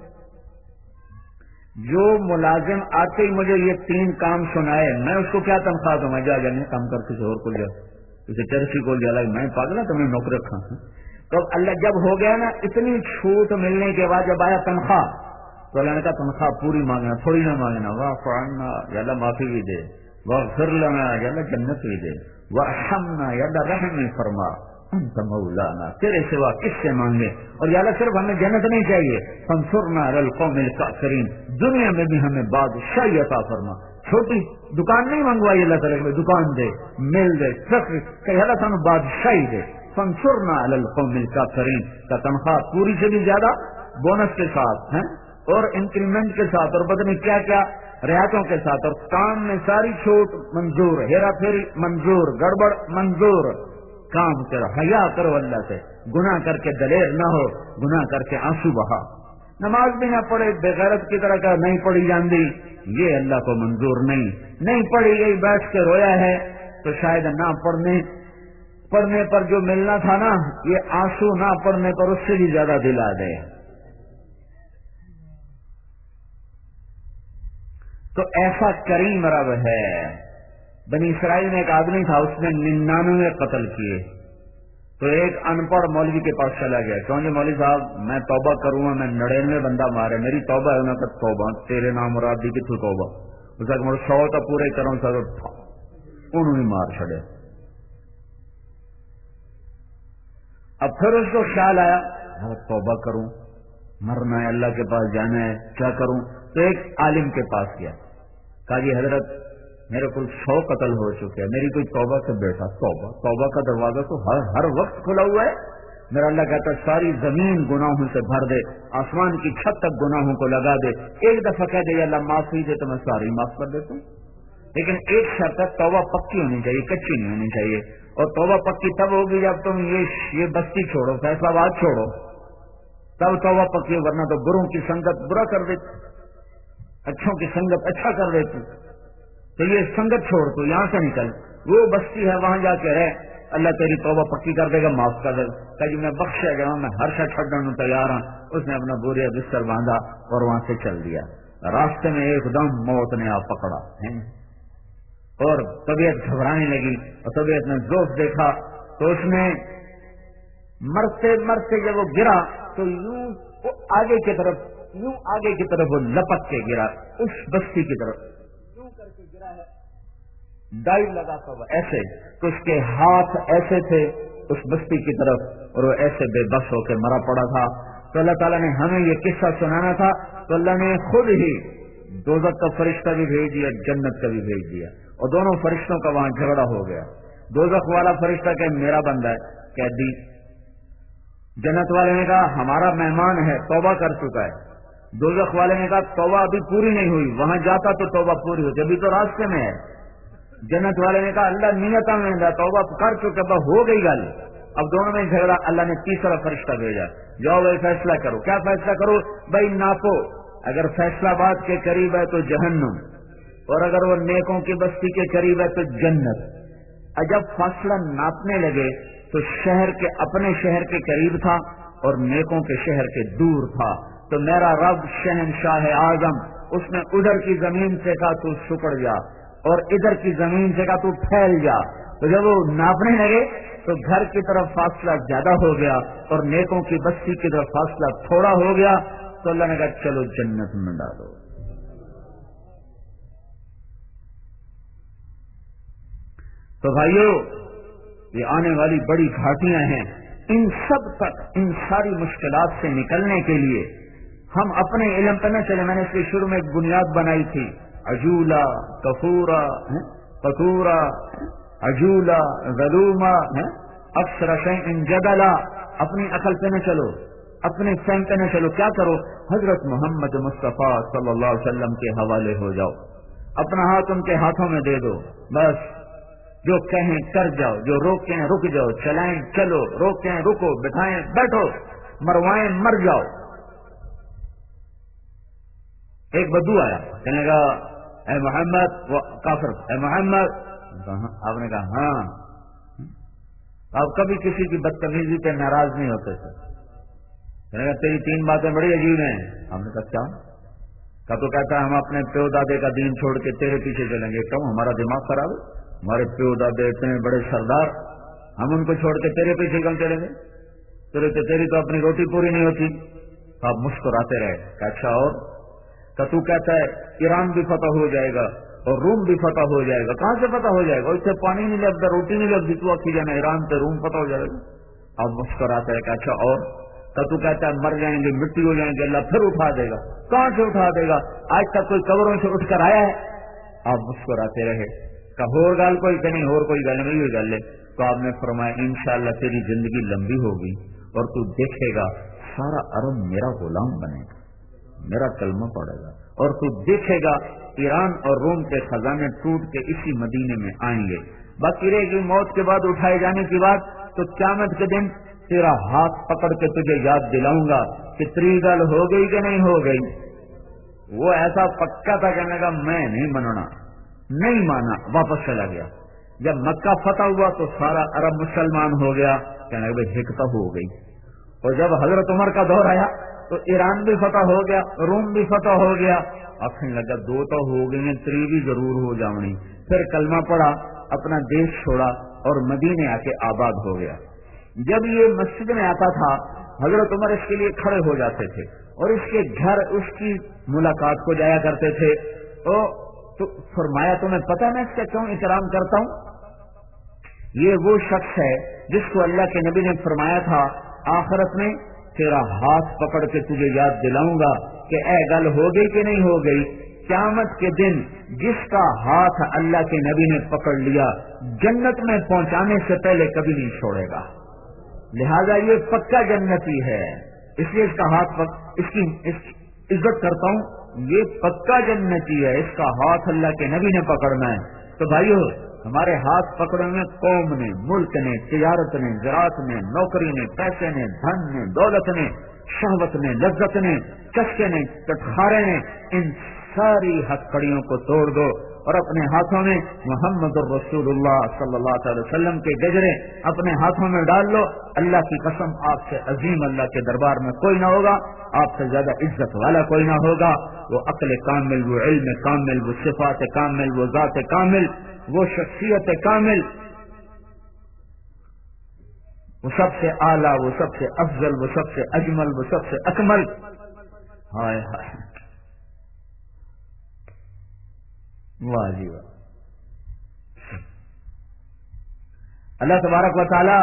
جو ملازم آتے ہی مجھے یہ تین کام سنائے میں اس کو کیا تنخواہ دوں؟ میں جا جانے کام کر کسی اور کو جا کسی چرسی کو جا لگا میں پاگل تم نے نوکر رکھا۔ تو اللہ جب ہو گیا نا اتنی چھوٹ ملنے کے بعد جب آیا تنخواہ تو اللہ نے کہا تنخواہ پوری مانگنا، تھوڑی نہ مانگنا، واہ عنا یا اللہ معافی بھی دے، واغفر لنا یا اللہ جنت بھی دے، وارحمنا یا اللہ رحم فرما، انت مولانا تیرے سوا کس سے مانگے، اور یا اللہ صرف ہمیں جنت نہیں چاہیے، فانصرنا علی القوم الکافرین، دنیا میں بھی ہمیں بادشاہی عطا فرما۔ چھوٹی دکان نہیں منگوائی اللہ تعالیٰ کے دکان دے، مل دے، فخر کہ اللہ سانو بادشاہی دے، فانصرنا علی القوم الکافرین کا تنخواہ پوری سے بھی زیادہ بونس کے ساتھ ہیں اور انکریمنٹ کے ساتھ اور پتہ نہیں کیا کیا رعایتوں کے ساتھ، اور کام میں ساری چھوٹ منظور، ہیرا پھیری منظور، گڑبڑ منظور، کام کرو، حیا کرو اللہ سے، گناہ کر کے دلیر نہ ہو، گناہ کر کے آنسو بہا، نماز بھی نہ پڑھے بے غیرت کی طرح کا نہیں پڑھی جاندی، یہ اللہ کو منظور نہیں، نہیں پڑھی گئی بیٹھ کے رویا ہے تو شاید نہ پڑھنے پڑھنے پر جو ملنا تھا نا یہ آنسو نہ پڑھنے پر اس سے بھی زیادہ دلا دے۔ تو ایسا کریم رب ہے۔ بنی اسرائیل میں ایک آدمی تھا، اس نے ننانوے قتل کیے، تو ایک ان پڑھ مولوی کے پاس چلا گیا، کیوں جی مولوی صاحب میں توبہ کروں گا، میں نڑینوے بندہ مارے، میری توبہ ہے، انہوں نے کہا توبہ تیرے نام مراد دی کتوں توبہ، اس نے کہا سو تو پورے کروں سر، انہوں نے مار چھڑے۔ اب پھر اس کو خیال آیا توبہ کروں، مرنا ہے، اللہ کے پاس جانا ہے، کیا کروں؟ تو ایک عالم کے پاس گیا، کہا جی حضرت میرے کو سو قتل ہو چکے ہیں، میری کوئی توبہ سے بیٹھا، توبہ توبہ کا دروازہ تو ہر ہر وقت کھلا ہوا ہے، میرا اللہ کہتا ہے ساری زمین گناہوں سے بھر دے، آسمان کی چھت تک گناہوں کو لگا دے، ایک دفعہ کہہ دے اللہ معافی دے تو میں ساری معاف کر دیتا ہوں، لیکن ایک شرط ہے توبہ پکی ہونی چاہیے، کچی نہیں ہونی چاہیے، اور توبہ پکی تب ہوگی جب تم یہ یہ بستی چھوڑو، فیصلہ آباد چھوڑو، تب توبہ پکی، ورنہ تو بروں کی سنگت برا کر دیتی، اچھوں کی سنگت اچھا کر دیتی، تو یہ سنگت چھوڑ تو یہاں سے نکل، وہ بستی ہے وہاں جا کے رہ، اللہ تیری توبہ پکی کر دے گا، معاف کر دے گا، کہ جی میں بخشا گیا ہوں، میں ہر شے چھڈن کو تیار ہوں۔ اس نے اپنا بوریا بستر باندھا اور وہاں سے چل دیا، راستے میں ایک دم موت نے آ پکڑا اور طبیعت گھبرانے لگی، اور طبیعت نے زوف دیکھا تو اس نے مرتے مرتے جب وہ گرا تو یوں وہ آگے کی طرف یوں آگے کی طرف وہ لپک کے گرا اس بستی کی طرف یوں کر کے گرا ہے ڈائیو لگا تھا وہ ایسے تو اس کے ہاتھ ایسے تھے اس بستی کی طرف اور وہ ایسے بے بس ہو کے مرا پڑا تھا. تو اللہ تعالیٰ نے ہمیں یہ قصہ سنانا تھا تو اللہ نے خود ہی دوزخ کا فرشتہ بھی بھیج دیا جنت کا بھی بھیج دیا اور دونوں فرشتوں کا وہاں جھگڑا ہو گیا. دوزخ والا فرشتہ کہ میرا بندہ ہے قیدی, جنت والے نے کہا ہمارا مہمان ہے توبہ کر چکا ہے. دوزخ والے نے کہا توبہ ابھی پوری نہیں ہوئی, وہاں جاتا تو توبہ پوری ہوتی, ابھی تو راستے میں ہے. جنت والے نے کہا اللہ نیتا میں توبہ کر چکے ہو گئی گل. اب دونوں میں جھگڑا, اللہ نے تیسرا فرشتہ بھیجا جاؤ بھائی فیصلہ کرو. کیا فیصلہ کرو بھائی ناپو, اگر فیصلہ باد کے قریب ہے تو جہنم اور اگر وہ نیکوں کی بستی کے قریب ہے تو جنت. جب فاصلہ ناپنے لگے تو شہر کے اپنے شہر کے قریب تھا اور نیکوں کے شہر کے دور تھا. تو میرا رب شہنشاہ اعظم اس نے ادھر کی زمین سے کہا تو سکڑ جا اور ادھر کی زمین سے کہا تو پھیل جا. تو جب وہ ناپنے لگے تو گھر کی طرف فاصلہ زیادہ ہو گیا اور نیکوں کی بستی کی طرف فاصلہ تھوڑا ہو گیا. تو اللہ نے کہا چلو جنت میں ڈالو. تو بھائیو یہ آنے والی بڑی گھاٹیاں ہیں, ان سب تک ان ساری مشکلات سے نکلنے کے لیے ہم اپنے علم پہ نہ چلے. میں نے اس کے شروع میں ایک بنیاد بنائی تھی, عجولا کفورا قطورا عجولا ظلوما اکثر شیء جدلا. اپنی عقل پہ نہ چلو, اپنے فہم پہ نہ چلو. کیا کرو, حضرت محمد مصطفیٰ صلی اللہ علیہ وسلم کے حوالے ہو جاؤ, اپنا ہاتھ ان کے ہاتھوں میں دے دو. بس جو کہیں کر جاؤ, جو روکیں رک جاؤ, چلائیں چلو, روکیں رکو, بٹھائیں بیٹھو, مروائیں مر جاؤ. ایک بدو آیا کہنے کا اے محمد, وہ کافر, اے محمد. آپ نے کہا ہاں. آپ کبھی کسی کی بدتمیزی پہ ناراض نہیں ہوتے تھے. کہنے کا تیری تین باتیں بڑی عجیب ہیں. ہم نے کہا کیا؟ کا تو کہتا ہے ہم اپنے پیو دادے کا دین چھوڑ کے تیرے پیچھے چلیں گے. کیوں, ہمارا دماغ خراب ہے؟ ہمارے پیو دادے اتنے بڑے سردار, ہم ان کو چھوڑ کے تیرے پیچھے کیوں چلیں گے؟ تیرے تو تیری تو اپنی روٹی پوری نہیں ہوتی. آپ مسکراتے رہے. کہ اچھا اور کہ تو کہتا ہے ایران بھی فتح ہو جائے گا اور روم بھی فتح ہو جائے گا. کہاں سے فتح ہو جائے گا؟ اس سے پانی نہیں لگتا, روٹی نہیں لگتی, تو اکھی جانا ایران سے روم فتح ہو جائے گا. آپ مسکراتے رہے. کہ اچھا اور کہ تو کہتا ہے مر جائیں گے, مٹی ہو جائیں گے, اللہ پھر اٹھا دے گا. کہاں سے اٹھا دے گا؟ آج تک کوئی قبروں سے اٹھ کر آیا ہے؟ آپ مسکراتے رہے. کہ ہور گال کوئی کہ نہیں, اور کوئی گل نہیں ہوئی گل ہے. تو آپ نے فرمایا انشاءاللہ تیری زندگی لمبی ہوگی اور تو دیکھے گا سارا عرب میرا غلام بنے گا, میرا کلمہ پڑے گا, اور تو دیکھے گا ایران اور روم کے خزانے ٹوٹ کے اسی مدینے میں آئیں گے. باقی رہے گی موت کے بعد اٹھائے جانے کی بات. تو قیامت کے دن تیرا ہاتھ پکڑ کے تجھے یاد دلاؤں گا کہ تیری گل ہو گئی کہ نہیں ہو گئی. وہ ایسا پکا تھا کہنے کا میں نہیں مننا, نہیں مانا, واپس چلا گیا. جب مکہ فتح ہوا تو سارا عرب مسلمان ہو گیا. کہنے کا حکمت ہو گئی. اور جب حضرت عمر کا دور آیا تو ایران بھی فتح ہو گیا, روم بھی فتح ہو گیا. آخر لگا دو تو ہو گئی ہیں, تری بھی ضرور ہو جاؤنی. پھر کلمہ پڑا, اپنا دیش چھوڑا اور مدینے آ کے آباد ہو گیا. جب یہ مسجد میں آتا تھا حضرت عمر اس کے لیے کھڑے ہو جاتے تھے اور اس کے گھر اس کی ملاقات کو جایا کرتے تھے. تو فرمایا تمہیں پتہ میں اس کا کیوں احترام کرتا ہوں؟ یہ وہ شخص ہے جس کو اللہ کے نبی نے فرمایا تھا آخرت میں تیرا ہاتھ پکڑ کے تجھے یاد دلاؤں گا کہ اے گل ہو گئی کہ نہیں ہو گئی. قیامت کے دن جس کا ہاتھ اللہ کے نبی نے پکڑ لیا جنت میں پہنچانے سے پہلے کبھی نہیں چھوڑے گا. لہذا یہ پکا جنتی ہے, اس لیے اس کا ہاتھ پک... اس کی اس... عزت کرتا ہوں. یہ پکا جنتی ہے, اس کا ہاتھ اللہ کے نبی نے پکڑنا ہے. تو بھائیو ہمارے ہاتھ پکڑنے میں قوم نے, ملک نے, تجارت نے, زراعت نے, نوکری نے, پیسے نے, دھن نے, دولت نے, شہوت نے, لذت نے, چسکے نے, چٹخارے نے, ان ساری ہتھکڑیوں کو توڑ دو اور اپنے ہاتھوں میں محمد الرسول اللہ صلی اللہ علیہ وسلم کے گجرے اپنے ہاتھوں میں ڈال لو. اللہ کی قسم آپ سے عظیم اللہ کے دربار میں کوئی نہ ہوگا, آپ سے زیادہ عزت والا کوئی نہ ہوگا. وہ عقل کامل, وہ علم کامل, وہ صفات کامل, وہ ذات کامل, وہ شخصیت کامل, وہ سب سے اعلیٰ، وہ سب سے افضل، وہ سب سے اجمل، وہ سب سے اکمل. ہائے ہائے، واہ جی واہ. اللہ تبارک و تعالی،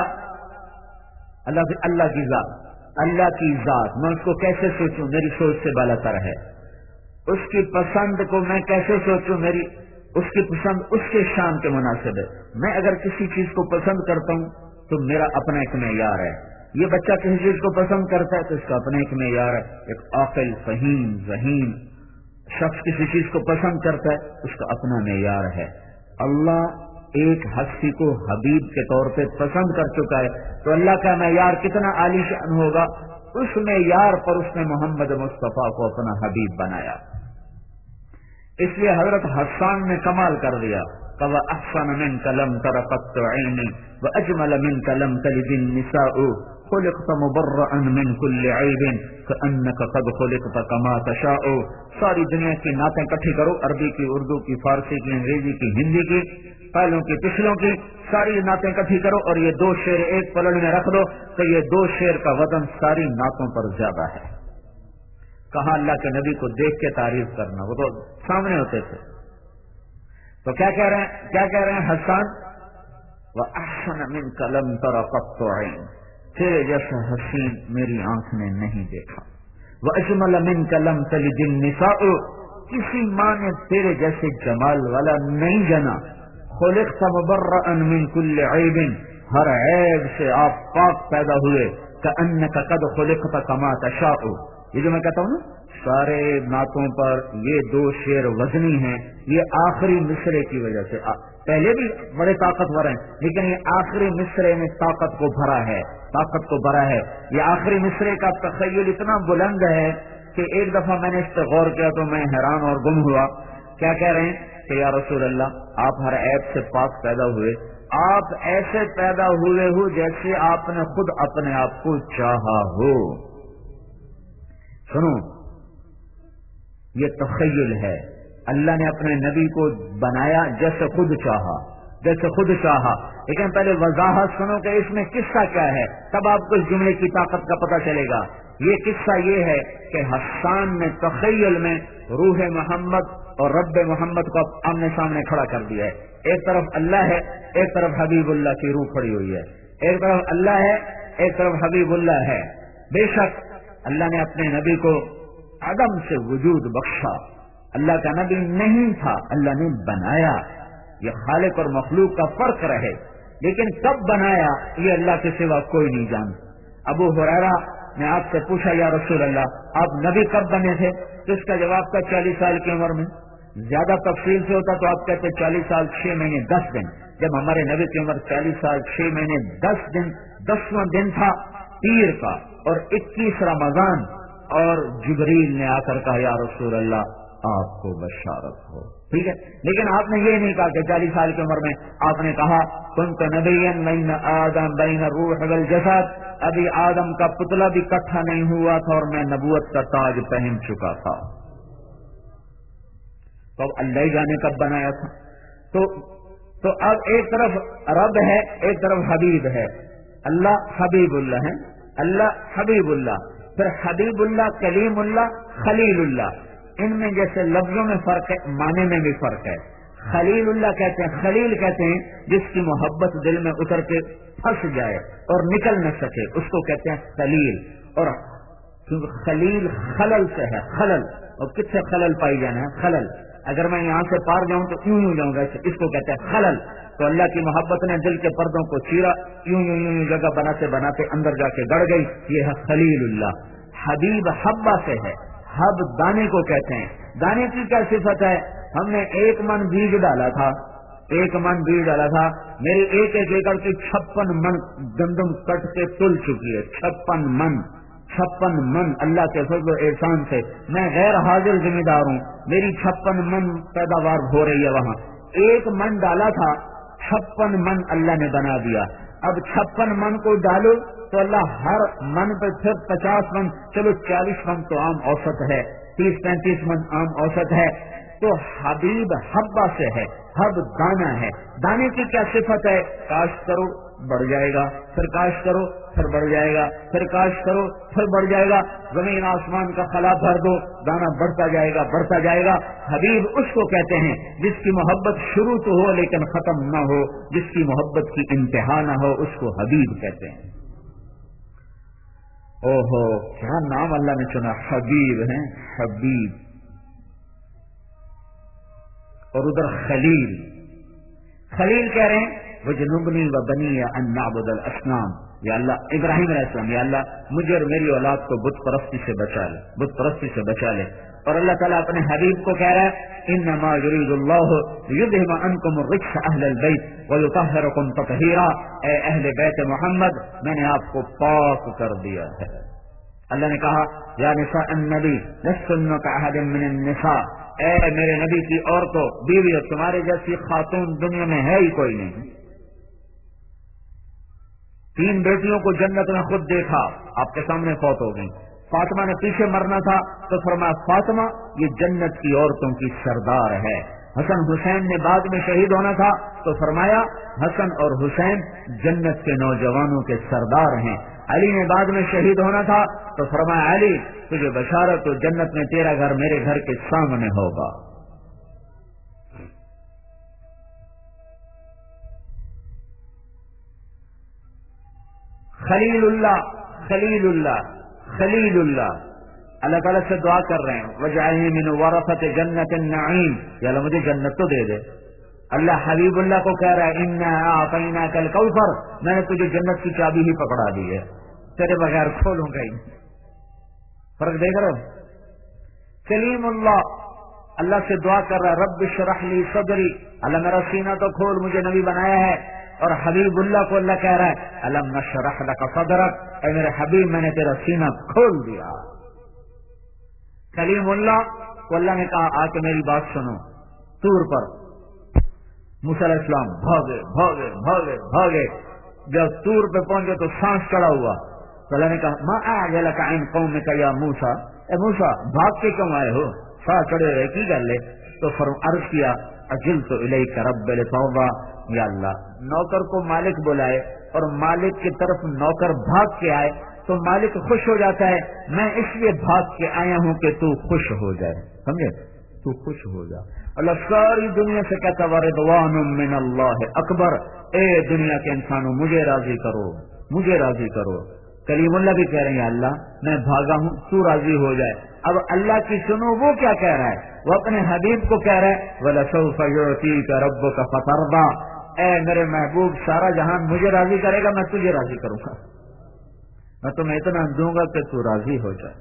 اللہ کی اللہ کی ذات، اللہ کی ذات، میں اس کو کیسے سوچوں؟ میری سوچ سے بالا تر ہے. اس کی پسند کو میں کیسے سوچوں؟ میری اس کی پسند اس کے شان کے مناسب ہے. میں اگر کسی چیز کو پسند کرتا ہوں تو میرا اپنا ایک معیار ہے. یہ بچہ کسی چیز کو پسند کرتا ہے تو اس کا اپنا ایک معیار ہے. ایک عاقل، فہیم، ذہین شخص کسی چیز کو پسند کرتا ہے، اس کا اپنا معیار ہے. اللہ ایک ہستی کو حبیب کے طور پہ پسند کر چکا ہے تو اللہ کا معیار کتنا عالی شان ہوگا. اس معیار پر اس نے محمد مصطفیٰ کو اپنا حبیب بنایا. اس لیے حضرت حسان نے کمال کر دیا. وَأَحْسَنَ مِنْكَ لَمْ تَرَ قَطُّ عَيْنٍ وَأَجْمَلَ مِنْكَ لَمْ تَلِدِ النِّسَاءُ خُلِقْتَ مُبَرَّأً مِنْ كُلِّ عَيْبٍ كَأَنَّكَ قَدْ خُلِقْتَ كَمَا تَشَاءُ. ساری دنیا کی نعتیں اکٹھی کرو، عربی کی، اردو کی، فارسی کی، انگریزی کی، ہندی کی، پہلوں کی، پچھلوں کی، ساری نعتیں اکٹھی کرو اور یہ دو شعر ایک پلڑ میں رکھ دو تو یہ دو شعر کا وزن ساری نعتوں پر زیادہ ہے. کہاں اللہ کے نبی کو دیکھ کے تعریف کرنا، وہ تو سامنے ہوتے تھے. تو کیا کہہ رہے ہیں کیا کہہ رہے ہیں حسان؟ وَأَحْسَنَ مِنْكَ لَمْ تَرَ قَطُّ عَيْنٍ، تیرے جیسا حسین میری آنکھ نے نہیں دیکھا. وَأَجْمَلَ مِنْكَ لَمْ تَلِدِ النِّسَاءُ، کسی ماں نے تیرے جیسے جمال والا نہیں جنا. خُلِقْتَ مُبَرَّأً مِنْ كُلِّ عَيْبٍ، ہر عیب سے آپ پاک پیدا ہوئے. كَأَنَّكَ قَدْ خُلِقْتَ كَمَا تَشَاءُ. یہ جو میں کہتا ہوں نا سارے نعتوں پر یہ دو شعر وزنی ہیں، یہ آخری مصرے کی وجہ سے. پہلے بھی بڑے طاقتور ہیں لیکن یہ آخری مصرے میں طاقت کو بھرا ہے، طاقت کو بھرا ہے. یہ آخری مصرے کا تخیل اتنا بلند ہے کہ ایک دفعہ میں نے اس پہ غور کیا تو میں حیران اور گم ہوا. کیا کہہ رہے ہیں کہ یا رسول اللہ، آپ ہر عیب سے پاک پیدا ہوئے، آپ ایسے پیدا ہوئے ہو جیسے آپ نے خود اپنے آپ کو چاہا ہو. سنو، یہ تخیل ہے. اللہ نے اپنے نبی کو بنایا جیسے خود چاہا، جیسے خود چاہا. لیکن پہلے وضاحت سنو کہ اس میں قصہ کیا ہے، تب آپ کو اس جملے کی طاقت کا پتہ چلے گا. یہ قصہ یہ ہے کہ حسان نے تخیل میں روح محمد اور رب محمد کو آمنے سامنے کھڑا کر دیا ہے. ایک طرف اللہ ہے، ایک طرف حبیب اللہ کی روح کھڑی ہوئی ہے. ایک طرف اللہ ہے، ایک طرف حبیب اللہ ہے. بے شک اللہ نے اپنے نبی کو عدم سے وجود بخشا. اللہ کا نبی نہیں تھا، اللہ نے بنایا. یہ خالق اور مخلوق کا فرق رہے، لیکن کب بنایا یہ اللہ کے سوا کوئی نہیں جانتا. ابو ہریرہ نے آپ سے پوچھا یا رسول اللہ آپ نبی کب بنے تھے؟ تو اس کا جواب تھا چالیس سال کی عمر میں. زیادہ تفصیل سے ہوتا تو آپ کہتے چالیس سال چھ مہینے دس دن. جب ہمارے نبی کی عمر چالیس سال چھ مہینے دس دن دسواں دن تھا پیر کا اور اکیس رمضان، اور جبریل نے آ کر کہا یا رسول اللہ آپ کو بشارت ہو. ٹھیک ہے، لیکن آپ نے یہ نہیں کہا کہ چالیس سال کی عمر میں. آپ نے کہا کنت نبیا بین آدم بین الروح والجسد، ابھی آدم کا پتلا بھی کٹھا نہیں ہوا تھا اور میں نبوت کا تاج پہن چکا تھا. تو اب اللہ ہی جانے کب بنایا تھا. تو تو اب ایک طرف رب ہے، ایک طرف حبیب ہے. اللہ حبیب اللہ ہے، اللہ حبیب اللہ. پھر حبیب اللہ، کلیم اللہ، خلیل اللہ. ان میں جیسے لفظوں میں فرق ہے، معنی میں بھی فرق ہے. خلیل اللہ کہتے ہیں، خلیل کہتے ہیں جس کی محبت دل میں اتر کے پھنس جائے اور نکل نہ سکے، اس کو کہتے ہیں خلیل. اور کیونکہ خلیل خلل سے ہے، خلل. اور کس سے خلل پائی جانا ہے؟ خلل. اگر میں یہاں سے پار جاؤں تو یوں یوں جاؤں گا، اس کو کہتے ہیں خلل. تو اللہ کی محبت نے دل کے پردوں کو چیرا، یوں یوں یوں جگہ بناتے بناتے اندر جا کے گڑ گئی. یہ ہے خلیل اللہ. حبیب حبا سے ہے، حب دانے کو کہتے ہیں. دانے کی کیا صفت ہے؟ ہم نے ایک من بیج ڈالا تھا، ایک من بیج ڈالا تھا، میری ایک ایک ایکڑ کی چھپن من گندم کٹ کے تل چکی ہے. چھپن من چھپن من اللہ کے فضل و احسان سے میں غیر حاضر ذمہ دار ہوں. میری چھپن من پیداوار ہو رہی ہے. وہاں ایک من ڈالا تھا، چھپن من اللہ نے بنا دیا. اب چھپن من کو ڈالو تو اللہ ہر من پہ پھر پچاس من، چلو چالیس من تو عام اوسط ہے، تیس پینتیس من عام اوسط ہے. تو حبیب حبا سے ہے، حب دانا ہے. دانے کی کیا صفت ہے؟ کاشت کرو، بڑھ جائے گا، پھر کاش کرو پھر بڑھ جائے گا، پھر کاش کرو پھر بڑھ جائے گا، زمین آسمان کا خلا بھر دو دانا بڑھتا جائے گا بڑھتا جائے گا۔ حبیب اس کو کہتے ہیں جس کی محبت شروع تو ہو لیکن ختم نہ ہو، جس کی محبت کی انتہا نہ ہو، اس کو حبیب کہتے ہیں۔ او ہو کیا نام اللہ نے چنا، حبیب ہیں، حبیب۔ اور ادھر خلیل، خلیل کہہ رہے ہیں وجنبنی و بنی ان نعبد الاصنام، یا اللہ ابراہیم علیہ السلام، یا اللہ مجھے اور میری اولاد کو بت پرستی سے بچا لے، بت پرستی سے بچا لے۔ اور اللہ تعالیٰ اپنے حبیب کو کہہ رہا ہے انما یرید اللہ لیذہب عنکم الرجس اہل البیت ویطہرکم تطہیرا، اے اہل بیت محمد میں نے آپ کو پاک کر دیا ہے۔ اللہ نے کہا یا نساء النبی لستن کاحد من النساء، اے میرے نبی کی عورتوں بیوی، تمہارے جیسی خاتون دنیا میں ہے ہی کوئی نہیں۔ تین بیٹیوں کو جنت میں خود دیکھا، آپ کے سامنے فوت ہو گئی۔ فاطمہ نے پیچھے مرنا تھا تو فرمایا فاطمہ یہ جنت کی عورتوں کی سردار ہے۔ حسن حسین نے بعد میں شہید ہونا تھا تو فرمایا حسن اور حسین جنت کے نوجوانوں کے سردار ہیں۔ علی نے بعد میں شہید ہونا تھا تو فرمایا علی تجھے بشارت ہو جنت میں تیرا گھر میرے گھر کے سامنے ہوگا۔ خلیل اللہ خلیل اللہ خلیل اللہ، اللہ تعالیٰ سے دعا کر رہے ہیں وجعلنی من ورثۃ جنت النعیم، یا اللہ مجھے جنت تو دے دے۔ اللہ حبیب اللہ کو کہہ رہا ہے انا اعطیناک الکوثر، میں نے تجھے جنت کی چابی ہی پکڑا دی ہے، تیرے بغیر کھولوں گا ہی۔ فرق دیکھ رہے ہو؟ کلیم اللہ اللہ سے دعا کر رہا ہے رب اشرح لی صدری، اللہ میرا سینہ تو کھول، مجھے نبی بنایا ہے۔ اور حبیب اللہ کو اللہ کہہ رہا ہے الم نشرح لک صدرک، اے میرے حبیب میں نے تیرا سینہ کھول دیا۔ کلیم اللہ کو اللہ نے کہا آ کے میری بات سنو، طور پر موسیٰ علیہ السلام بھاگے بھاگے بھاگے بھاگے، جب طور پہ پہنچے تو سانس چڑھا ہوا تو اللہ نے کہا ما اعجلک عن قومک یا موسیٰ، اے موسیٰ بھاگ کے کیوں آئے ہو، سانس چڑھے رہے کی گل ہے؟ تو فرم عرض کیا اجلت الیک رب لتوبہ، یا اللہ نوکر کو مالک بلائے اور مالک کی طرف نوکر بھاگ کے آئے تو مالک خوش ہو جاتا ہے، میں اس لیے بھاگ کے آیا ہوں کہ تو خوش ہو جائے، سمجھے، تو خوش ہو جا۔ اللہ ساری دنیا سے کہتا ورضوان من اللہ اکبر، اے دنیا کے انسانوں مجھے راضی کرو مجھے راضی کرو۔ کلیم اللہ بھی کہہ رہے ہیں اللہ میں بھاگا ہوں تو راضی ہو جائے۔ اب اللہ کی سنو وہ کیا کہہ رہا ہے، وہ اپنے حبیب کو کہہ رہا ہے وَلَسَوْفَ يُعْطِيكَ رَبُّكَ فَتَرْضَىٰ، اے میرے محبوب سارا جہان مجھے راضی کرے گا، میں تجھے راضی کروں گا، میں تمہیں اتنا دوں گا کہ تو راضی ہو جائے۔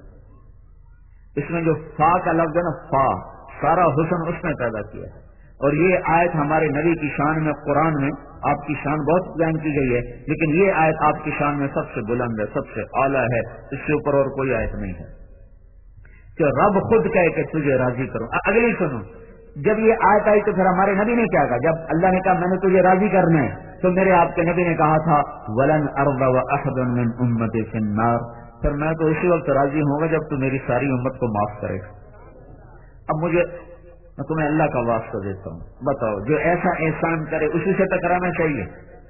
اس میں جو فا کا لفظ ہے نا، فا سارا حسن اس نے پیدا کیا ہے۔ اور یہ آیت ہمارے نبی کی شان میں قرآن میں آپ کی شان بہت بیان کی گئی ہے، لیکن یہ آیت آپ کی شان میں سب سے بلند ہے، سب سے اعلیٰ ہے، اس سے اوپر اور کوئی آیت نہیں ہے کہ رب خود کہے کہ تجھے راضی کروں۔ اگلی سنو، جب یہ آیت آئی تو پھر ہمارے نبی نے کیا کہا؟ جب اللہ نے کہا میں نے تجھے راضی کرنا ہے تو میرے آپ کے نبی نے کہا تھا وَلَنْ أَرْضَ وَأَحَدٌ مِّنْ أُمَّتِي فِي النَّارِ، پھر میں تو اسی وقت راضی ہوں گا جب تو میری ساری امت کو معاف کرے گا۔ اب مجھے میں تمہیں اللہ کا واسطہ دیتا ہوں، بتاؤ جو ایسا احسان کرے اسی سے ٹکرانا چاہیے؟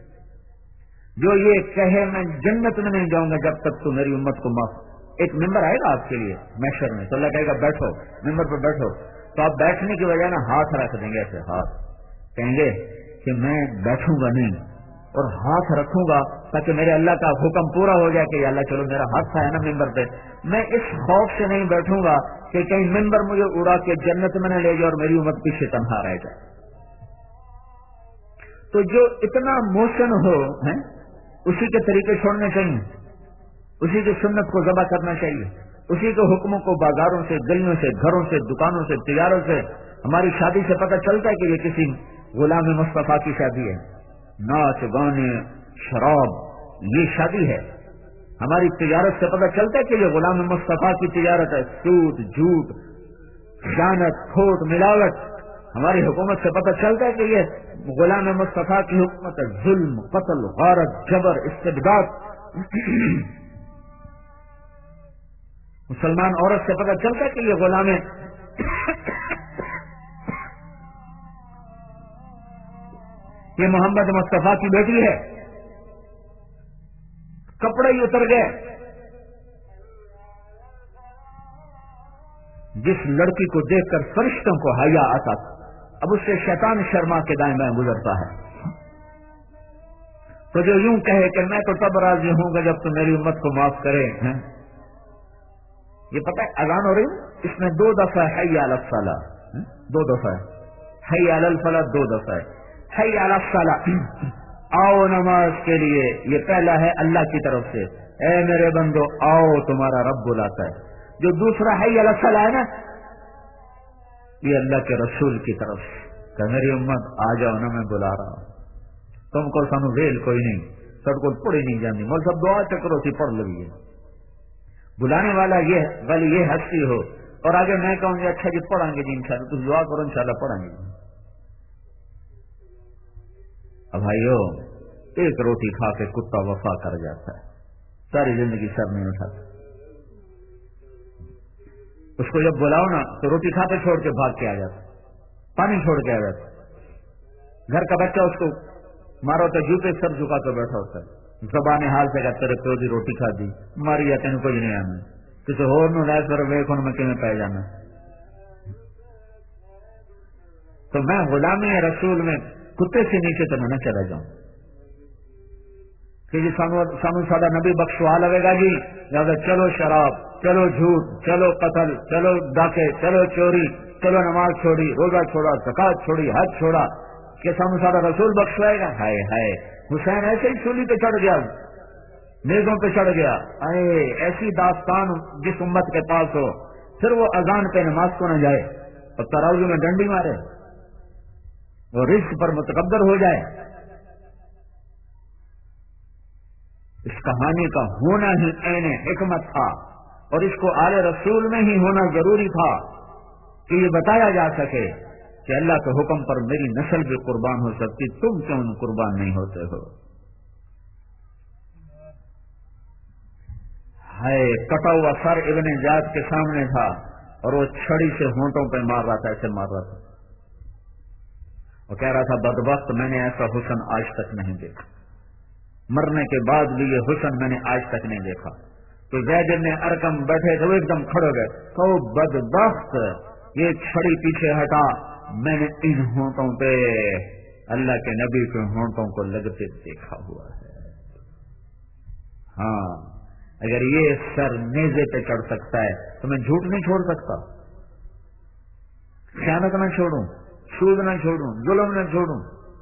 جو یہ کہے میں جنت میں نہیں جاؤں گا جب تک تو میری امت کو معاف، ایک ممبر آئے گا آپ کے لیے محشر میں تو اللہ کہے گا بیٹھو، ممبر پہ بیٹھو، تو آپ بیٹھنے کی وجہ نا ہاتھ رکھ دیں گے ایسے، ہاتھ کہیں گے کہ میں بیٹھوں گا نہیں اور ہاتھ رکھوں گا تاکہ میرے اللہ کا حکم پورا ہو جائے کہ اللہ چلو میرا ہاتھ تھا ہے نا ممبر پہ، میں اس خوف سے نہیں بیٹھوں گا کہ کہیں ممبر مجھے اڑا کے جنت میں نہ لے جائے اور میری امت پیچھے تنہا رہ جائے۔ تو جو اتنا موشن ہو ہے اسی کے طریقے چھوڑنے چاہیے، اسی کی سنت کو ذبح کرنا چاہیے، اسی کے حکموں کو بازاروں سے، گلیوں سے، گھروں سے، دکانوں سے، تجارت سے۔ ہماری شادی سے پتہ چلتا ہے کہ یہ کسی غلام مصطفیٰ کی شادی ہے، ناچ گانے شراب یہ شادی ہے۔ ہماری تجارت سے پتہ چلتا ہے کہ یہ غلام مصطفیٰ کی تجارت ہے، سود، جھوٹ، خیانت، کھوٹ، ملاوٹ۔ ہماری حکومت سے پتہ چلتا ہے کہ یہ غلام مصطفیٰ کی حکومت ہے، ظلم، قتل، غارت، جبر، استبداد۔ مسلمان عورت سے پتہ چلتا ہے کہ یہ غلام ہے، یہ محمد مصطفیٰ کی بیٹی ہے، کپڑے ہی اتر گئے. جس لڑکی کو دیکھ کر فرشتوں کو حیا آتا تھا اب اس سے شیطان شرما کے دائیں بائیں گزرتا ہے. تو جو یوں کہے کہ میں تو تب راضی ہوں گا جب تو میری امت کو معاف کرے. یہ پتہ ہے اذان ہو رہی اس میں دو دفعہ حی علی الصلاۃ, دو دفعہ حی علی الفلاح, دو دفعہ حی علی الصلاۃ, آؤ نماز کے لیے. یہ پہلا ہے اللہ کی طرف سے, اے میرے بندو آؤ تمہارا رب بلاتا ہے. جو دوسرا حی علی الصلاۃ ہے نا, یہ اللہ کے رسول کی طرف سے کہ میری امت آ جاؤ نا, میں بلا رہا ہوں تم کو. سانو ویل کوئی نہیں, سب کو پڑھی نہیں جاتی, مول سب دعا چکروں سے پڑھ لگی ہے. بلانے والا یہ والی یہ ہستی ہو اور آگے میں کہوں گی اچھا جی پڑھیں گے جی انشاءاللہ, تو دعا کرو انشاءاللہ پڑھیں گے. اب بھائیو ایک روٹی کھا کے کتا وفا کر جاتا ہے, ساری زندگی سر نہیں اٹھاتا. اس کو جب بلاؤ نا تو روٹی کھا کے چھوڑ کے بھاگ کے آ جاتا, پانی چھوڑ کے آ جاتا. گھر کا بچہ اس کو مارو تو جوتے سر جھکا کے بیٹھا ہوتا ہے, زبان حال سے کہتے رہتے ہو جی روٹی کھا دی ماری یا تین کوئی نہیں آنا, کسی ہور نو لے کر ویکھ میں کیویں پی جانا. تو میں غلامی رسول میں کتے سے نیچے تو میں نہ چلا جاؤں کہ جی سانو سانو ساڈا نبی بخشوا لگے گا جی, لہذا چلو شراب, چلو جھوٹ, چلو قتل, چلو ڈاکے, چلو چوری, چلو نماز چھوڑی, روزہ چھوڑا, زکات چھوڑی, حج چھوڑا, کہ سانو سارا رسول بخشوائے گا. ہائے ہائے, حسین ایسے ہی سولی پہ چڑھ گیا, نیزوں پہ چڑھ گیا. اے ایسی داستان جس امت کے پاس ہو, پھر وہ اذان پہ نماز کو نہ جائے اور تراویح میں ڈنڈی مارے, وہ رزق پر متکبر ہو جائے. اس کہانی کا ہونا ہی عین حکمت تھا اور اس کو آل رسول میں ہی ہونا ضروری تھا کہ یہ بتایا جا سکے کہ اللہ کے حکم پر میری نسل بھی قربان ہو سکتی, تم کیوں قربان نہیں ہوتے ہو. ہائے, کٹا ہوا سر ابن زیاد کے سامنے تھا اور وہ چھڑی سے ہونٹوں پہ مار رہا تھا, ایسے مار رہا تھا, اور کہہ رہا تھا بدبخت میں نے ایسا حسن آج تک نہیں دیکھا, مرنے کے بعد بھی یہ حسن میں نے آج تک نہیں دیکھا. تو زید بن ارقم بیٹھے تھے, وہ ایک دم کھڑے گئے, تو بدبخت یہ چھڑی پیچھے ہٹا, میں نے ان ہونٹوں پہ اللہ کے نبی کے ہونٹوں کو لگتے دیکھا ہوا ہے. ہاں, اگر یہ سر نیزے پہ چڑھ سکتا ہے تو میں جھوٹ نہیں چھوڑ سکتا, خیانت نہ چھوڑوں, سود نہ چھوڑوں, ظلم نہ چھوڑوں.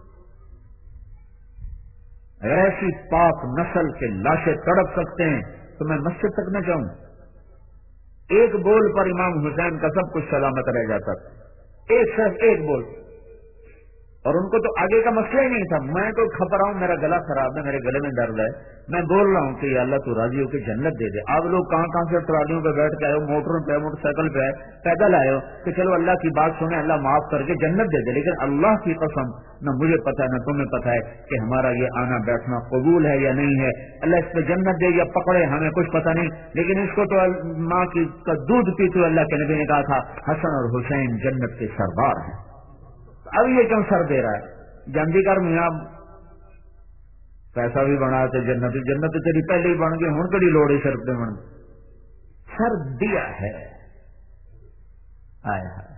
اگر ایسی پاک نسل کے لاشیں تڑپ سکتے ہیں تو میں مسجد تک نہ جاؤں. ایک بول پر امام حسین کا سب کچھ سلامت رہ جاتا تھا, ایک صرف ایک بول, اور ان کو تو آگے کا مسئلہ ہی نہیں تھا. میں تو کھپ رہا ہوں, میرا گلا خراب ہے, میرے گلے میں درد ہے, میں بول رہا ہوں کہ یا اللہ تو راضی ہو کے جنت دے دے. آپ لوگ کہاں کہاں سے ٹرالیوں پہ بیٹھ کے آئے ہو, موٹروں پہ, موٹر سائیکل پہ آئے, پیدل آئے ہو کہ چلو اللہ کی بات سنیں, اللہ معاف کر کے جنت دے دے. لیکن اللہ کی قسم نہ مجھے پتا ہے نہ تمہیں پتا ہے کہ ہمارا یہ آنا بیٹھنا قبول ہے یا نہیں ہے. اللہ اس پہ جنت دے یا پکڑے ہمیں کچھ پتا نہیں, لیکن اس کو تو ماں کی کا دودھ پیتے اللہ کے نبی نے کہا تھا حسن اور حسین جنت کے سردار ہیں. اب یہ کیوں سر دے رہا ہے؟ جاندی کر میاں, پیسہ بھی بنا تو جنت جنت تیری پہلے ہی بن گئی, ہوں کہڑی لوڑ ہے سر پہ بن, سر دیا ہے. آیا ہے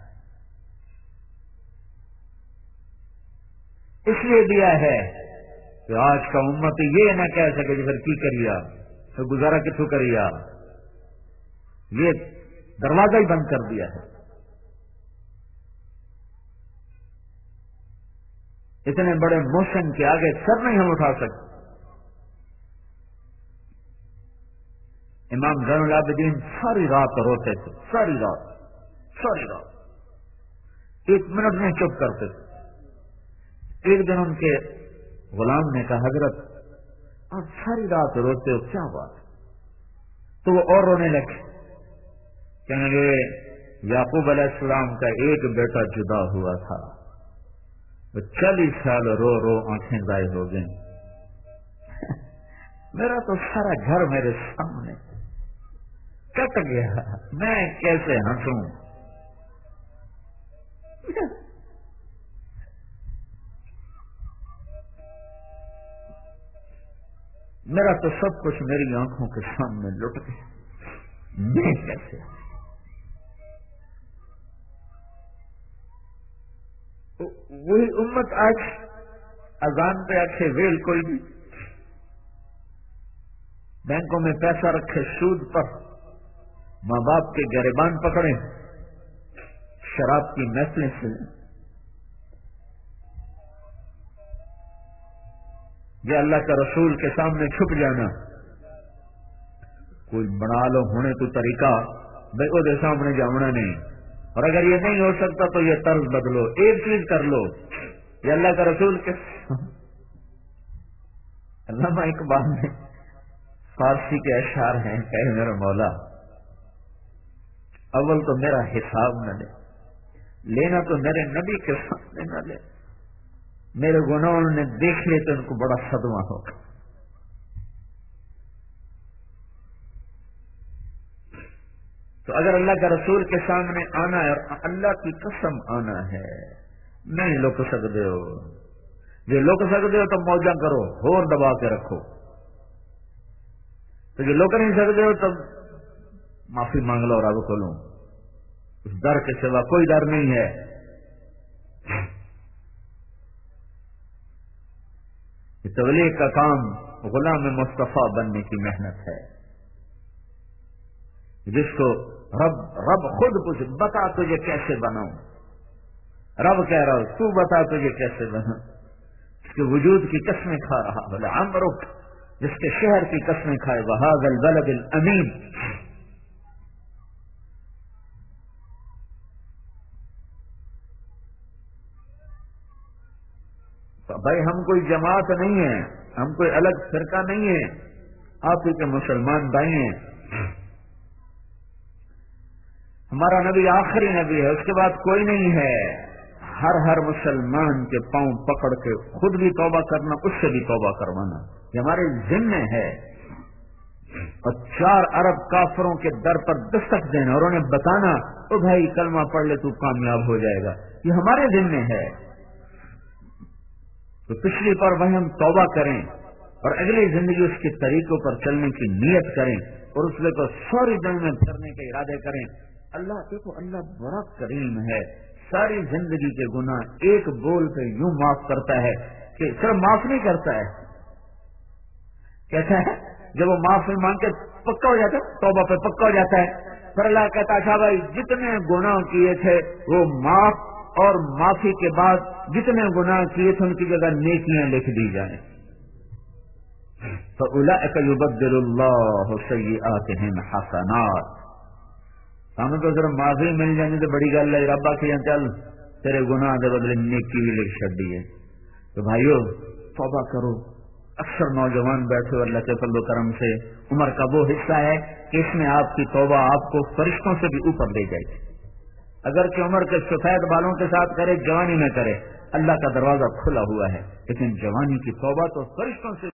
اس لیے دیا ہے کہ آج کا امت یہ نہ کہہ سکے کہ پھر کی کریا, پھر گزارا کتوں کریا. یہ دروازہ ہی بند کر دیا ہے. اتنے بڑے موشن کے آگے سر نہیں ہم اٹھا سکتے. امام زین العابدین ساری رات روتے تھے, ساری رات ساری رات, ایک منٹ نہیں چپ کرتے تھے. ایک دن ان کے غلام نے کہا حضرت آپ ساری رات روتے ہو, کیا بات؟ تو وہ اور رونے لگے, کہنے لگے یعقوب علیہ السلام کا ایک بیٹا جدا ہوا تھا, وہ چالیس سال رو رو آنکھیں ضائع ہو گئیں, میرا تو سارا گھر میرے سامنے کٹ گیا, میں کیسے ہنسوں؟ میرا تو سب کچھ میری آنکھوں کے سامنے لٹ گیا، میں کیسے؟ وہی امت آج اذان پہ آکھے ویل کوئی بھی، بینکوں میں پیسہ رکھے سود پر، ماں باپ کے گریبان پکڑے، شراب کی محفلیں سے، یہ اللہ کا رسول کے سامنے چھپ جانا، کوئی بنا لو ہونے تو طریقہ بھائی وہ دے سامنے جانا نہیں، اور اگر یہ نہیں ہو سکتا تو یہ طرز بدلو، ایک چیز کر لو، یہ اللہ کا رسول کے علامہ اقبال نے فارسی کے اشعار ہیں، کہ میرا مولا اول تو میرا حساب نہ لے، لینا تو میرے نبی کے سامنے نہ لے، میرے گناہوں نے دیکھ لے تو ان کو بڑا صدمہ ہوگا۔ تو اگر اللہ کا رسول کے سامنے آنا ہے اور اللہ کی قسم آنا ہے، نہیں لوک سکتے ہو، جو لوک سکتے ہو تو موجہ کرو، ہور دبا کے رکھو، تو جو لوک نہیں سکتے ہو تو معافی مانگ لو رب کو، لوں اس ڈر کے سوا کوئی ڈر نہیں ہے۔ یہ تبلیغ کا کام غلام مصطفیٰ بننے کی محنت ہے، جس کو رب رب خود پوچھے بتا تجھے کیسے بناؤں، رب کہہ رہا ہو تو بتا تجھے کیسے بناؤں، اس کے وجود کی قسمیں کھا رہا بولے عمرک، جس کے شہر کی قسمیں کھائے وہذا البلد الامین۔ بھائی ہم کوئی جماعت نہیں ہے، ہم کوئی الگ فرقہ نہیں ہے، آپ ہی کے مسلمان بھائی ہیں، ہمارا نبی آخری نبی ہے، اس کے بعد کوئی نہیں ہے، ہر ہر مسلمان کے پاؤں پکڑ کے خود بھی توبہ کرنا، اس سے بھی توبہ کروانا، یہ ہمارے ذمہ ہے، اور چار ارب کافروں کے در پر دستک دینا اور انہیں بتانا او بھائی کلمہ پڑھ لے تو کامیاب ہو جائے گا، یہ ہمارے ذمہ ہے۔ تو پچھلی پر وہی ہم توبہ کریں اور اگلی زندگی اس کے طریقوں پر چلنے کی نیت کریں اور اس لے کر ساری دنیا میں پھرنے کے ارادے کریں۔ اللہ دیکھو اللہ بڑا کریم ہے، ساری زندگی کے گناہ ایک بول پہ یوں معاف کرتا ہے کہ صرف معاف نہیں کرتا ہے، کیسا ہے جب وہ معافی مانگ کے پکا ہو جاتا ہے، توبہ پہ پکا ہو جاتا ہے، پھر اللہ کہتا ہے بھائی جتنے گناہ کیے تھے وہ معاف، اور معافی کے بعد جتنے گناہ کیے تھے ان کی جگہ نیکیاں لکھ دی جائیں۔ فَأُولَئِكَ يُبَدِّلُ اللَّهُ سَيِّئَاتِهِمْ حَسَنَاتٍ، ہمیں تو صرف معافی مل جائے تو بڑی گل ہے، رب آخر چل تیرے گناہ دے بدلے نیکی بھی لکھ چڑ دی ہے۔ تو بھائیو توبہ کرو۔ اکثر نوجوان بیٹھے اللہ کے فضل و کرم سے عمر کا وہ حصہ ہے کہ اس میں آپ کی توبہ آپ کو فرشتوں سے بھی اوپر لے جائے گی، اگرچہ عمر کے سفید بالوں کے ساتھ کرے، جوانی میں کرے، اللہ کا دروازہ کھلا ہوا ہے، لیکن جوانی کی توبہ تو فرشتوں سے